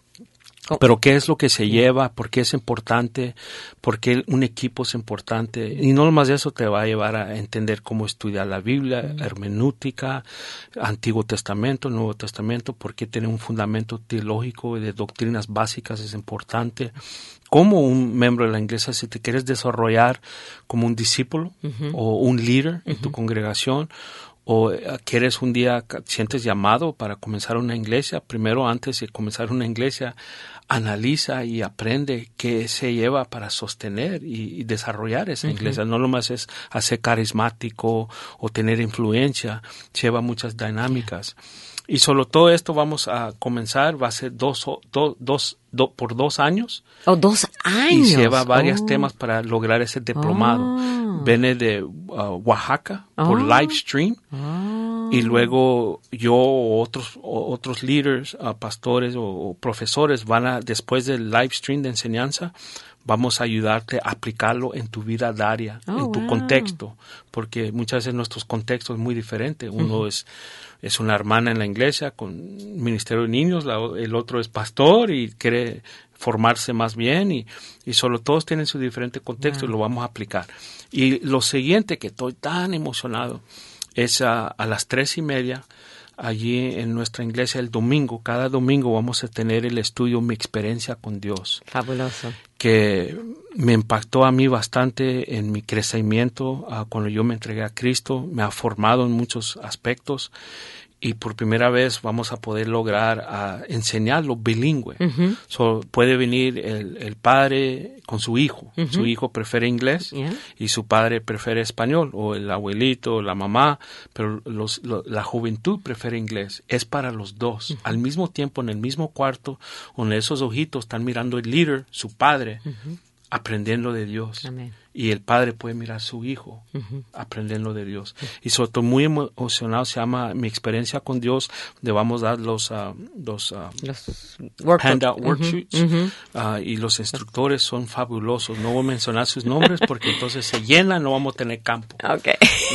pero qué es lo que se lleva, por qué es importante, por qué un equipo es importante. Y no nomás eso te va a llevar a entender cómo estudiar la Biblia, mm. hermenéutica, Antiguo Testamento, Nuevo Testamento, por qué tener un fundamento teológico y de doctrinas básicas es importante. Como un miembro de la iglesia, si te quieres desarrollar como un discípulo uh-huh. o un líder en uh-huh. tu congregación, o quieres un día, sientes llamado para comenzar una iglesia, primero antes de comenzar una iglesia, analiza y aprende qué se lleva para sostener y, y desarrollar esa uh-huh. iglesia. No nomás es hacer carismático o tener influencia, lleva muchas dinámicas. Y solo todo esto vamos a comenzar, va a ser dos, do, dos, do, por dos años. ¿O oh, dos años? Y lleva varios oh. temas para lograr ese diplomado. Oh. Viene de uh, Oaxaca oh. por live stream. Oh. Y luego yo o otros, o otros líderes, uh, pastores o, o profesores van a, después del live stream de enseñanza, vamos a ayudarte a aplicarlo en tu vida diaria, oh, en tu wow. contexto. Porque muchas veces nuestros contextos es muy diferente. Uno uh-huh. es... es una hermana en la iglesia con ministerio de niños, la, el otro es pastor y quiere formarse más bien y, y solo todos tienen su diferente contexto wow. y lo vamos a aplicar. Y lo siguiente que estoy tan emocionado es a, a las tres y media allí en nuestra iglesia el domingo, cada domingo vamos a tener el estudio Mi Experiencia con Dios. Fabuloso. Que me impactó a mí bastante en mi crecimiento uh, cuando yo me entregué a Cristo, me ha formado en muchos aspectos y por primera vez vamos a poder lograr uh, enseñarlo bilingüe. Uh-huh. So, puede venir el, el padre con su hijo, uh-huh. su hijo prefiere inglés yeah. y su padre prefiere español, o el abuelito, o la mamá, pero los, lo, la juventud prefiere inglés. Es para los dos, uh-huh. al mismo tiempo en el mismo cuarto, donde esos ojitos están mirando el líder, su padre, uh-huh. aprendiendo de Dios. Amén. Y el padre puede mirar a su hijo, uh-huh. aprendiendo de Dios. Uh-huh. Y sobre todo muy emocionado, se llama Mi Experiencia con Dios, donde vamos a dar los, uh, los, uh, los handout uh-huh. worksheets. Uh-huh. Uh, y los instructores son fabulosos. No voy a mencionar sus nombres porque entonces se llenan, no vamos a tener campo. Ok.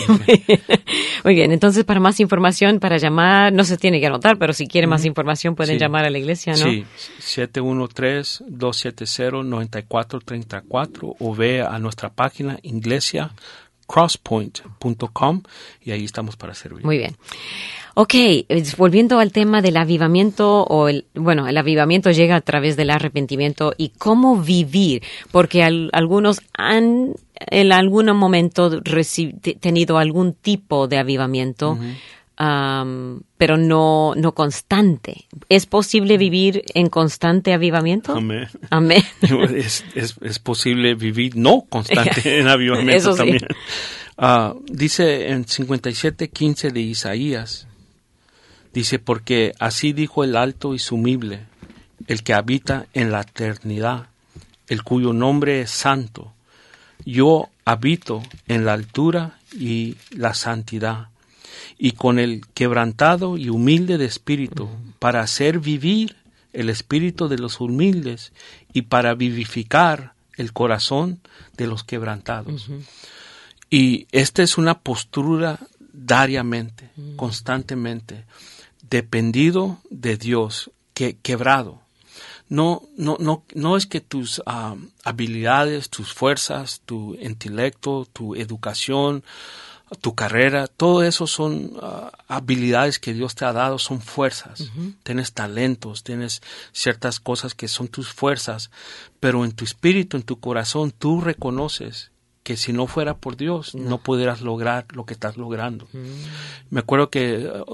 Muy bien, entonces para más información, para llamar, no se tiene que anotar, pero si quiere uh-huh. más información pueden sí. llamar a la iglesia, ¿no? Sí, siete uno tres, dos siete cero, nueve cuatro tres cuatro o ve a nuestra página iglesia crosspoint punto com y ahí estamos para servir. Muy bien. Ok, volviendo al tema del avivamiento, o el, bueno, el avivamiento llega a través del arrepentimiento y cómo vivir, porque al, algunos han en algún momento reci- tenido algún tipo de avivamiento, uh-huh. Um, pero no, no constante. ¿Es posible vivir en constante avivamiento? Amén. Amén. Es, es, es posible vivir no constante en avivamiento. Eso sí. También. Uh, dice en cincuenta y siete quince de Isaías, dice, porque así dijo el alto y sumible, el que habita en la eternidad, el cuyo nombre es santo. Yo habito en la altura y la santidad, y con el quebrantado y humilde de espíritu, uh-huh. para hacer vivir el espíritu de los humildes y para vivificar el corazón de los quebrantados. Uh-huh. Y esta es una postura diariamente, uh-huh. constantemente, dependido de Dios, que, quebrado. no, no, no, no es que tus uh, habilidades, tus fuerzas, tu intelecto, tu educación, tu carrera, todo eso son uh, habilidades que Dios te ha dado, son fuerzas. Uh-huh. Tienes talentos, tienes ciertas cosas que son tus fuerzas, pero en tu espíritu, en tu corazón, tú reconoces que si no fuera por Dios, no, no pudieras lograr lo que estás logrando. Uh-huh. Me acuerdo que uh,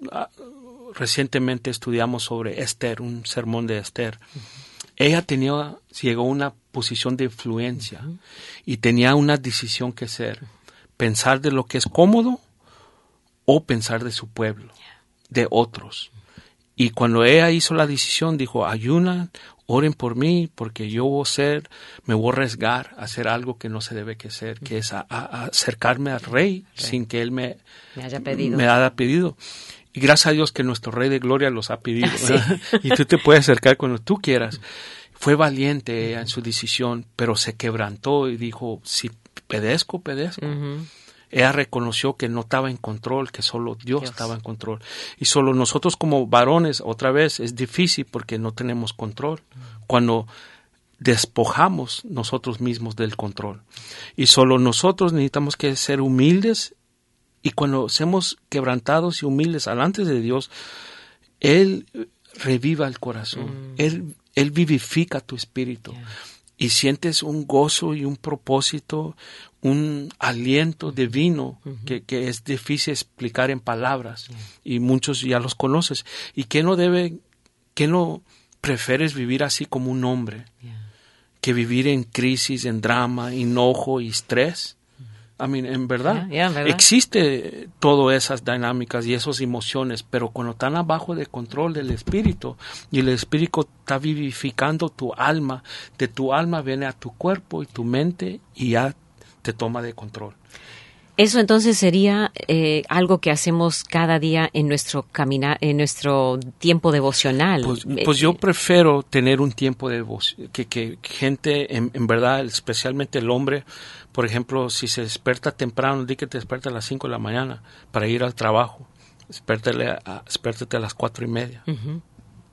uh, recientemente estudiamos sobre Esther, un sermón de Esther. Uh-huh. Ella tenía, llegó a una posición de influencia uh-huh. y tenía una decisión que hacer. Pensar de lo que es cómodo o pensar de su pueblo, de otros. Y cuando ella hizo la decisión, dijo, ayunan, oren por mí, porque yo voy a ser, me voy a arriesgar a hacer algo que no se debe que hacer, que es a, a acercarme al rey sí. sin que él me, me, haya pedido. me haya pedido. Y gracias a Dios que nuestro Rey de Gloria los ha pedido. Sí. Y tú te puedes acercar cuando tú quieras. Fue valiente ella en su decisión, pero se quebrantó y dijo, si Pedezco, pedezco. Uh-huh. Ella reconoció que no estaba en control, que solo Dios, Dios estaba en control. Y solo nosotros como varones, otra vez, es difícil porque no tenemos control. Uh-huh. Cuando despojamos nosotros mismos del control. Y solo nosotros necesitamos que ser humildes. Y cuando seamos quebrantados y humildes delante de Dios, Él reviva el corazón. Uh-huh. Él, Él vivifica tu espíritu. Yeah. Y sientes un gozo y un propósito, un aliento divino uh-huh. que, que es difícil explicar en palabras. Yeah. Y muchos ya los conoces. ¿Y qué no debe, qué no prefieres vivir así como un hombre? Yeah. Que vivir en crisis, en drama, enojo y estrés. I mean, en verdad, yeah, yeah, ¿verdad? Existe todas esas dinámicas y esas emociones, pero cuando están abajo del control del espíritu y el espíritu está vivificando tu alma, de tu alma viene a tu cuerpo y tu mente y ya te toma de control. Eso entonces sería eh, algo que hacemos cada día en nuestro caminar, en nuestro tiempo devocional. Pues, pues yo prefiero tener un tiempo de devoción, que, que gente, en, en verdad, especialmente el hombre, por ejemplo, si se despierta temprano, di que te despierta a las cinco de la mañana para ir al trabajo, despiértate a, despiértate a las cuatro y media. Uh-huh.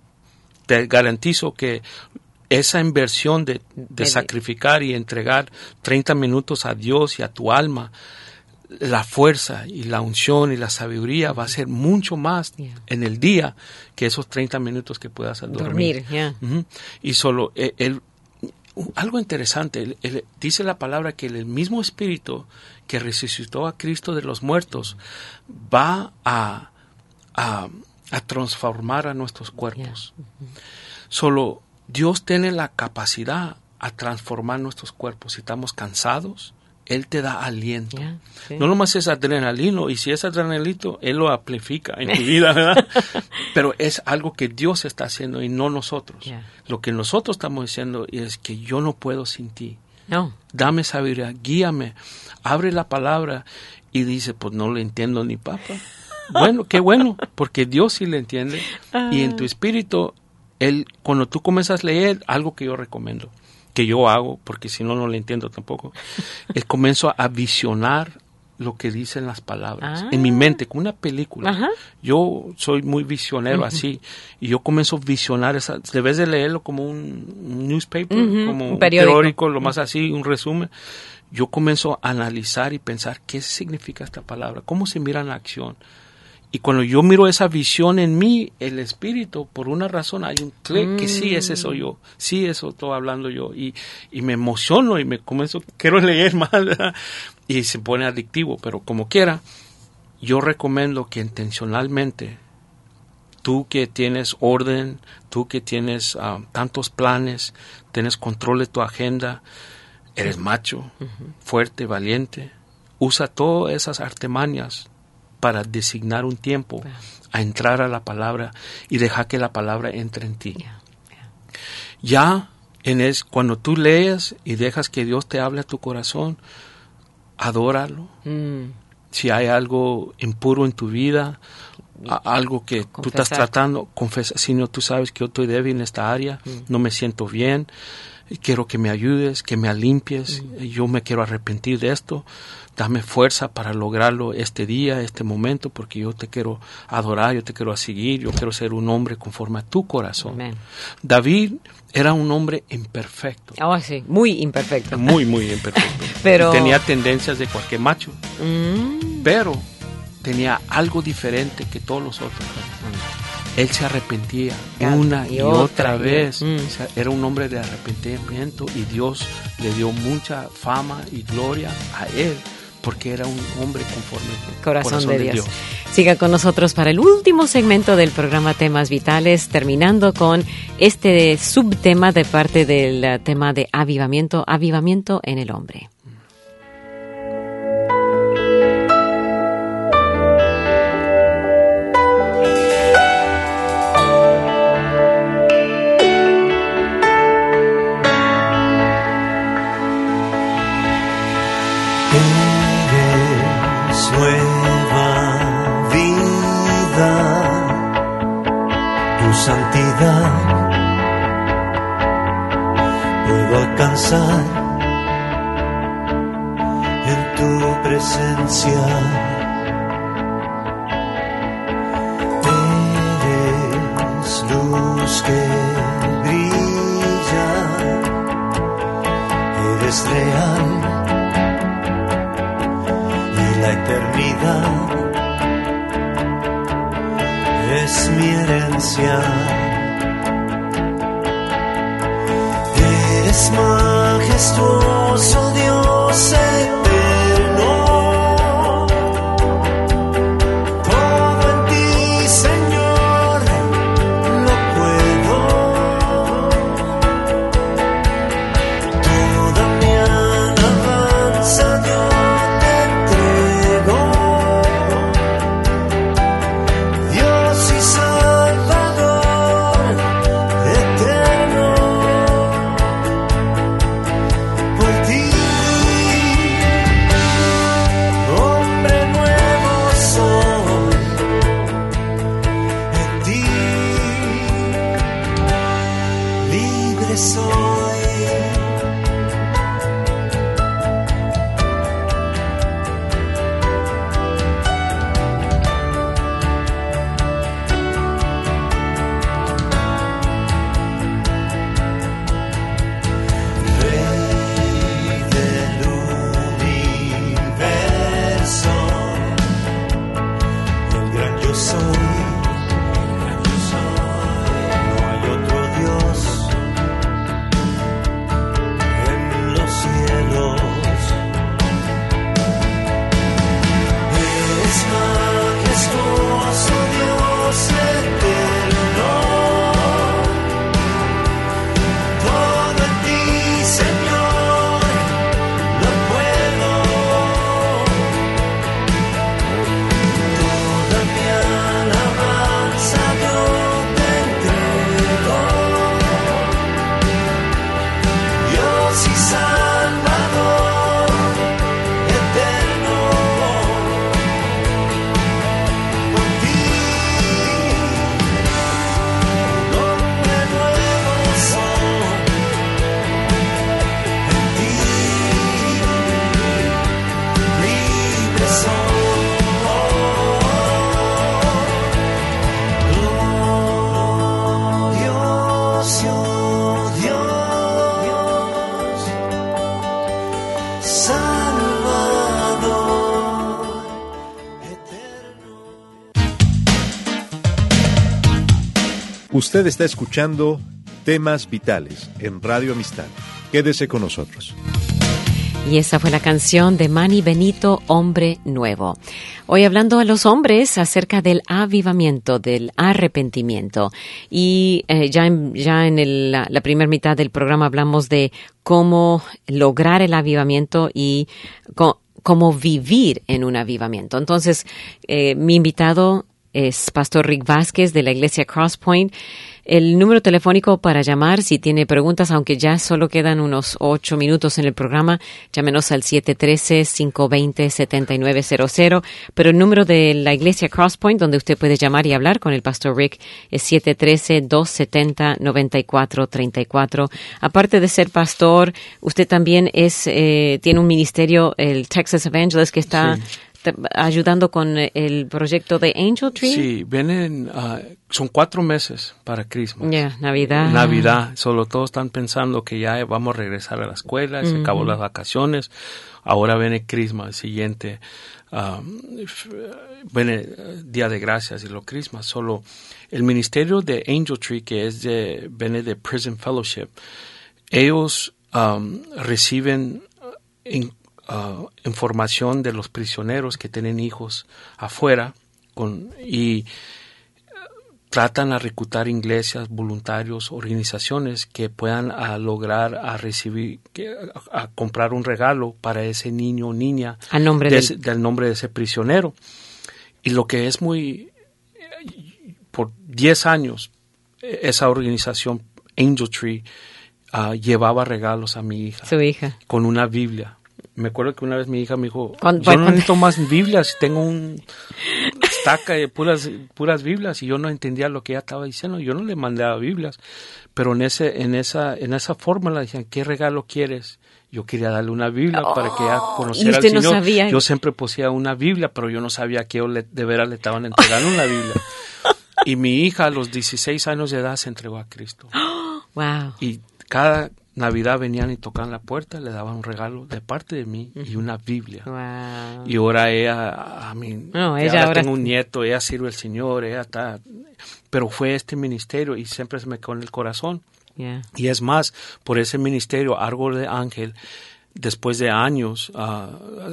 Te garantizo que esa inversión de, de sacrificar y entregar treinta minutos a Dios y a tu alma, la fuerza y la unción y la sabiduría va a ser mucho más yeah. en el día que esos treinta minutos que puedas dormir. Dormir, yeah. uh-huh. Y solo el, el, algo interesante, el, el, dice la palabra que el mismo Espíritu que resucitó a Cristo de los muertos va a, a, a transformar a nuestros cuerpos. Yeah. Uh-huh. Solo Dios tiene la capacidad a transformar nuestros cuerpos. Si estamos cansados, Él te da aliento. Yeah, sí. No nomás es adrenalino, y si es adrenalito, Él lo amplifica en tu vida, ¿verdad? Pero es algo que Dios está haciendo y no nosotros. Yeah. Lo que nosotros estamos diciendo es que yo no puedo sin ti. No. Dame sabiduría, guíame, abre la palabra y dice, pues no le entiendo ni papa. Bueno, qué bueno, porque Dios sí le entiende. Uh. Y en tu espíritu, Él, cuando tú comienzas a leer, algo que yo recomiendo, que yo hago, porque si no, no le entiendo tampoco, es comienzo a visionar lo que dicen las palabras ah. en mi mente, con una película. Ajá. Yo soy muy visionero uh-huh. así, y yo comienzo a visionar esa, debes de leerlo como un, un newspaper, uh-huh. como un periódico. periódico, lo más así, un resumen. Yo comienzo a analizar y pensar qué significa esta palabra, cómo se mira en la acción. Y cuando yo miro esa visión en mí, el espíritu, por una razón hay un clic, mm. que sí, ese soy yo, sí, eso estoy hablando yo, y, y me emociono y me comienzo, quiero leer más, ¿verdad? Y se pone adictivo, pero como quiera, yo recomiendo que intencionalmente, tú que tienes orden, tú que tienes uh, tantos planes, tienes control de tu agenda, eres macho, uh-huh. fuerte, valiente, usa todas esas artimañas para designar un tiempo wow. a entrar a la palabra y dejar que la palabra entre en ti. Yeah, yeah. Ya en es, cuando tú lees y dejas que Dios te hable a tu corazón, adóralo. Mm. Si hay algo impuro en tu vida, a, algo que Confesar. tú estás tratando, confesa. Si no, tú sabes que yo estoy débil en esta área, mm. no me siento bien, quiero que me ayudes, que me limpies, mm. yo me quiero arrepentir de esto, dame fuerza para lograrlo este día, este momento, porque yo te quiero adorar, yo te quiero seguir, yo quiero ser un hombre conforme a tu corazón. Amen. David era un hombre imperfecto. Oh, sí, muy imperfecto. Muy, muy imperfecto. Pero... tenía tendencias de cualquier macho, mm. pero tenía algo diferente que todos los otros. Mm. Él se arrepentía God, una y, y otra, otra vez. Mm. O sea, era un hombre de arrepentimiento y Dios le dio mucha fama y gloria a él, porque era un hombre conforme al corazón, corazón de, Dios. de Dios. Siga con nosotros para el último segmento del programa Temas Vitales, terminando con este subtema de parte del tema de avivamiento, avivamiento en el hombre. Santidad puedo alcanzar en tu presencia. Eres luz que brilla, eres real y la eternidad es mi herencia. Eres majestuoso Dios eterno, todo en ti, Señor, lo puedo. Toda mi alabanza yo te entrego. Usted está escuchando Temas Vitales en Radio Amistad. Quédese con nosotros. Y esa fue la canción de Manny Benito, Hombre Nuevo. Hoy hablando a los hombres acerca del avivamiento, del arrepentimiento. Y eh, ya en, ya en el, la, la primera mitad del programa hablamos de cómo lograr el avivamiento y co- cómo vivir en un avivamiento. Entonces, eh, mi invitado es Pastor Rick Vázquez de la iglesia Crosspoint. El número telefónico para llamar, si tiene preguntas, aunque ya solo quedan unos ocho minutos en el programa, llámenos al siete uno tres, cinco dos cero, siete nueve cero cero. Pero el número de la iglesia Crosspoint, donde usted puede llamar y hablar con el pastor Rick, es siete uno tres, dos siete cero, nueve cuatro tres cuatro. Aparte de ser pastor, usted también es eh, tiene un ministerio, el Texas Evangelist, que está... Sí. ayudando con el proyecto de Angel Tree. Sí, vienen, uh, son cuatro meses para Christmas. Ya, yeah, Navidad. Navidad, solo todos están pensando que ya vamos a regresar a la escuela, mm-hmm. se acabó las vacaciones, ahora viene Christmas, siguiente, um, viene Día de Gracias y lo Christmas. Solo el ministerio de Angel Tree, que es de, viene de Prison Fellowship, ellos um, reciben en, Uh, información de los prisioneros que tienen hijos afuera con, y uh, tratan a reclutar iglesias, voluntarios, organizaciones que puedan uh, lograr a recibir, que, a, a comprar un regalo para ese niño o niña a nombre de del... ese, del nombre de ese prisionero. Y lo que es muy, por diez años, esa organización Angel Tree uh, llevaba regalos a mi hija. Su hija. Con una Biblia. Me acuerdo que una vez mi hija me dijo, ¿Cuándo, yo no cuándo? necesito más Biblias, tengo un estaca de puras, puras Biblias, y yo no entendía lo que ella estaba diciendo. Yo no le mandaba Biblias, pero en ese, en esa, en esa fórmula decían, ¿qué regalo quieres? Yo quería darle una Biblia oh, para que ella conociera al Señor. No sabía. Yo siempre poseía una Biblia, pero yo no sabía que le, de veras le estaban entregando una Biblia. Y mi hija a los dieciséis años de edad se entregó a Cristo. Wow. Y cada Navidad venían y tocaban la puerta, le daban un regalo de parte de mí y una Biblia. Wow. Y ahora ella, a mí, no, ella ahora ahora tengo un nieto, ella sirve al Señor, ella está, pero fue este ministerio y siempre se me quedó en el corazón. Yeah. Y es más, por ese ministerio, Árbol de Ángel, después de años, uh,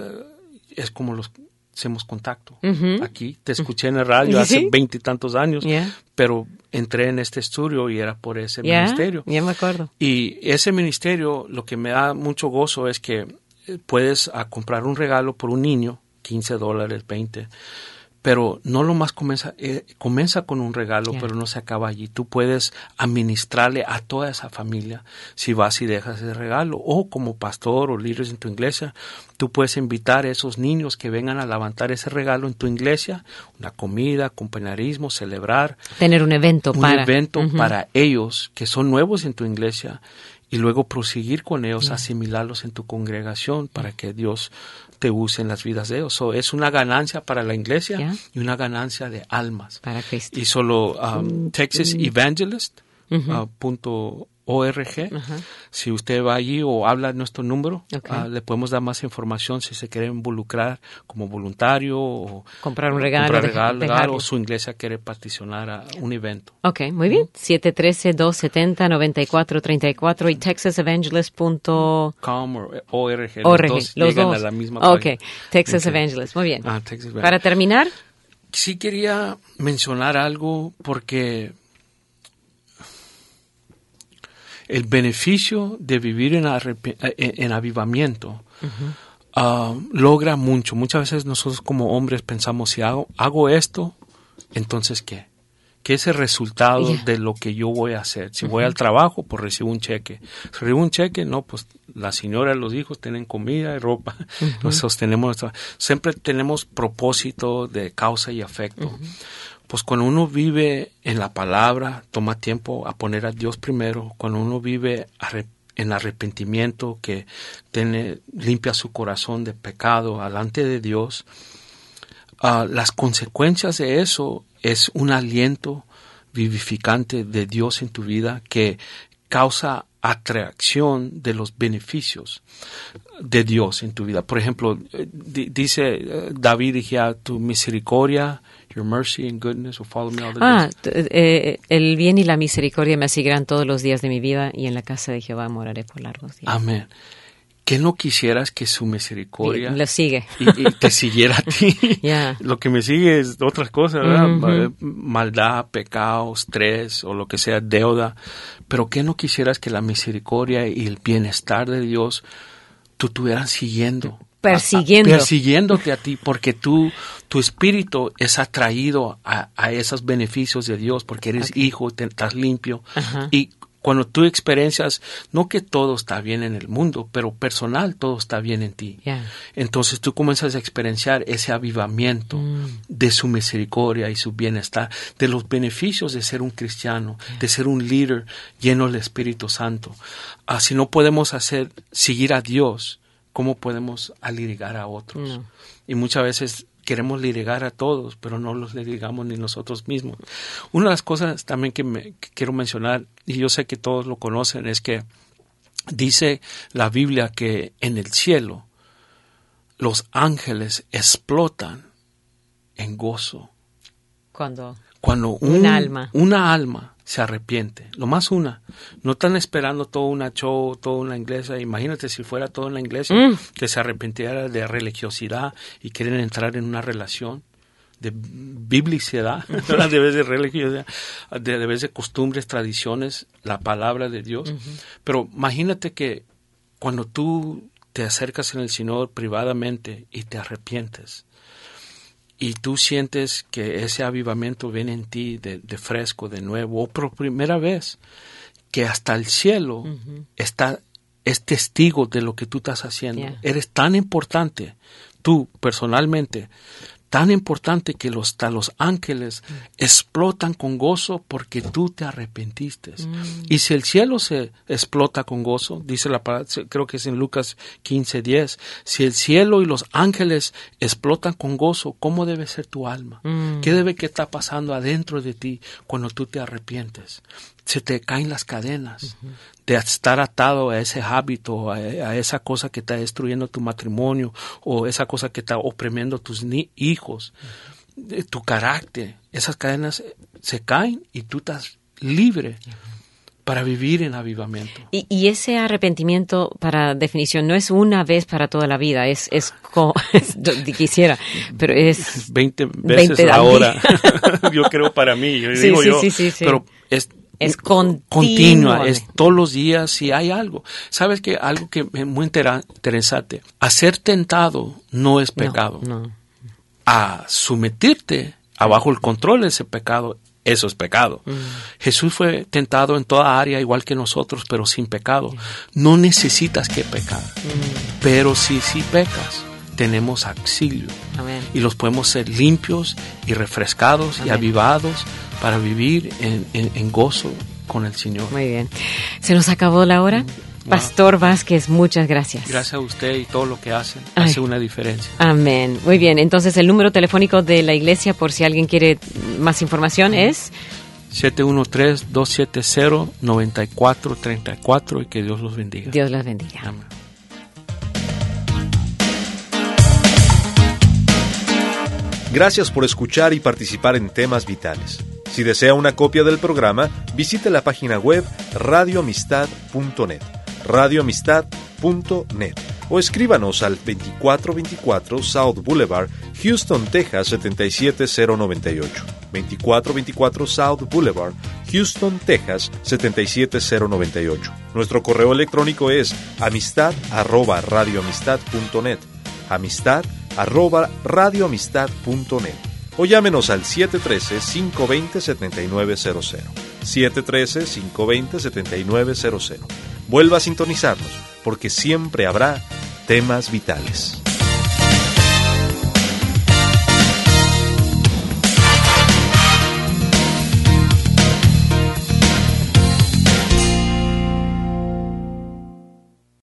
es como los hacemos contacto. Uh-huh. Aquí te escuché en el radio hace veintitantos años, yeah. pero entré en este estudio y era por ese yeah, ministerio. Ya me acuerdo. Y ese ministerio, lo que me da mucho gozo es que puedes a comprar un regalo por un niño, quince dólares, veinte, pero no lo más comienza, eh, comienza con un regalo, yeah. pero no se acaba allí. Tú puedes administrarle a toda esa familia si vas y dejas ese regalo. O como pastor o líderes en tu iglesia, tú puedes invitar a esos niños que vengan a levantar ese regalo en tu iglesia, una comida, compañerismo, celebrar. Tener un evento un para. Un evento uh-huh. para ellos que son nuevos en tu iglesia y luego proseguir con ellos, yeah. asimilarlos en tu congregación para que Dios te use en las vidas de ellos. So, es una ganancia para la iglesia yeah. y una ganancia de almas. Para Cristo. Y solo um, Texas Evangelist uh-huh. uh, punto org. Uh-huh. Si usted va allí o habla nuestro número, okay. uh, le podemos dar más información si se quiere involucrar como voluntario o comprar un regalo, comprar regalo, de, regalo o su iglesia quiere participar a un evento. Ok, muy bien. siete uno tres, dos siete cero, nueve cuatro tres cuatro y texas evangelist punto com o org. Los org. dos Los llegan dos. a la misma Ok, página. Texas Okay. Evangelist. Muy bien. Ah, Texas Evangelist. Para terminar. Sí quería mencionar algo porque el beneficio de vivir en, arrep- en avivamiento uh-huh. uh, logra mucho. Muchas veces nosotros como hombres pensamos, si hago, hago esto, entonces ¿qué? ¿Qué es el resultado yeah. de lo que yo voy a hacer? Si uh-huh. voy al trabajo, pues recibo un cheque. Si recibo un cheque, no, pues la señora y los hijos tienen comida y ropa. Uh-huh. Nos sostenemos. Siempre tenemos propósito de causa y efecto. Uh-huh. Pues cuando uno vive en la palabra, toma tiempo a poner a Dios primero. Cuando uno vive arrep- en arrepentimiento, que tiene, limpia su corazón de pecado delante de Dios, uh, las consecuencias de eso es un aliento vivificante de Dios en tu vida que causa atracción de los beneficios de Dios en tu vida. Por ejemplo, d- dice David, dije, tu misericordia, your mercy and goodness will follow me all the Ah, days. eh, el bien y la misericordia me seguirán todos los días de mi vida y en la casa de Jehová moraré por largos días. Amén. ¿Qué no quisieras que su misericordia lo sigue y, y te siguiera a ti? Yeah. Lo que me sigue es otras cosas, ¿verdad? Uh-huh. Maldad, pecado, estrés o lo que sea, deuda. Pero ¿qué no quisieras que la misericordia y el bienestar de Dios tú estuvieran siguiendo persiguiendo. A, a, persiguiéndote a ti, porque tú, tu espíritu es atraído a, a esos beneficios de Dios, porque eres okay. hijo, te, estás limpio. Uh-huh. Y cuando tú experiencias, no que todo está bien en el mundo, pero personal todo está bien en ti. Yeah. Entonces tú comienzas a experienciar ese avivamiento mm. de su misericordia y su bienestar, de los beneficios de ser un cristiano, yeah. de ser un líder lleno del Espíritu Santo. Uh, si no podemos hacer, seguir a Dios, ¿cómo podemos liderar a otros? No. Y muchas veces queremos liderar a todos, pero no los lideramos ni nosotros mismos. Una de las cosas también que, me, que quiero mencionar, y yo sé que todos lo conocen, es que dice la Biblia que en el cielo los ángeles explotan en gozo. Cuando, Cuando un, un alma. una alma se arrepiente, lo más una. No están esperando todo una show, toda una iglesia. Imagínate si fuera toda una iglesia mm. que se arrepintiera de religiosidad y quieren entrar en una relación de biblicidad, de vez de religiosidad, de, de vez de costumbres, tradiciones, la palabra de Dios. Uh-huh. Pero imagínate que cuando tú te acercas en el Señor privadamente y te arrepientes, y tú sientes que ese avivamiento viene en ti de, de fresco, de nuevo, o por primera vez, que hasta el cielo uh-huh. está, es testigo de lo que tú estás haciendo. Yeah. Eres tan importante, tú personalmente, tan importante que los, hasta los ángeles mm. explotan con gozo porque tú te arrepentiste. Mm. Y si el cielo se explota con gozo, dice la palabra, creo que es en Lucas quince diez, si el cielo y los ángeles explotan con gozo, ¿cómo debe ser tu alma? Mm. ¿Qué debe que está pasando adentro de ti cuando tú te arrepientes? Se te caen las cadenas uh-huh. de estar atado a ese hábito, a, a esa cosa que está destruyendo tu matrimonio o esa cosa que está oprimiendo a tus ni- hijos, uh-huh. tu carácter. Esas cadenas se caen y tú estás libre uh-huh. para vivir en avivamiento. Y, y ese arrepentimiento, para definición, no es una vez para toda la vida, es, es, co- es quisiera, pero es veinte veces veinte ahora. Yo creo para mí, yo sí, digo sí, yo, sí, sí, sí. pero es Es continua. continua, es todos los días si hay algo. ¿Sabes qué? Algo que es muy interesante. A ser tentado no es pecado. No, no. A someterte abajo el control de ese pecado, eso es pecado. Mm. Jesús fue tentado en toda área igual que nosotros, pero sin pecado. Mm. No necesitas que pecar. Mm. Pero si sí pecas, tenemos auxilio. Amén. Y los podemos ser limpios y refrescados Amén. Y avivados para vivir en, en, en gozo con el Señor. Muy bien. ¿Se nos acabó la hora? Wow. Pastor Vázquez, muchas gracias. Gracias a usted y todo lo que hacen. Ay. Hace una diferencia. Amén. Muy bien. Entonces, el número telefónico de la iglesia, por si alguien quiere más información, es siete uno tres, dos siete cero, nueve cuatro tres cuatro y que Dios los bendiga. Dios los bendiga. Amén. Gracias por escuchar y participar en Temas Vitales. Si desea una copia del programa, visite la página web radio amistad punto net, radio amistad punto net, o escríbanos al veinticuatro veinticuatro South Boulevard, Houston, Texas setenta y siete cero noventa y ocho. veinticuatro veinticuatro South Boulevard, Houston, Texas setenta y siete cero noventa y ocho. Nuestro correo electrónico es amistad arroba radio amistad punto net, amistad arroba radio amistad punto net, o llámenos al siete uno tres, cinco dos cero, siete nueve cero cero, siete uno tres, cinco dos cero, siete nueve cero cero. Vuelva a sintonizarnos, porque siempre habrá temas vitales.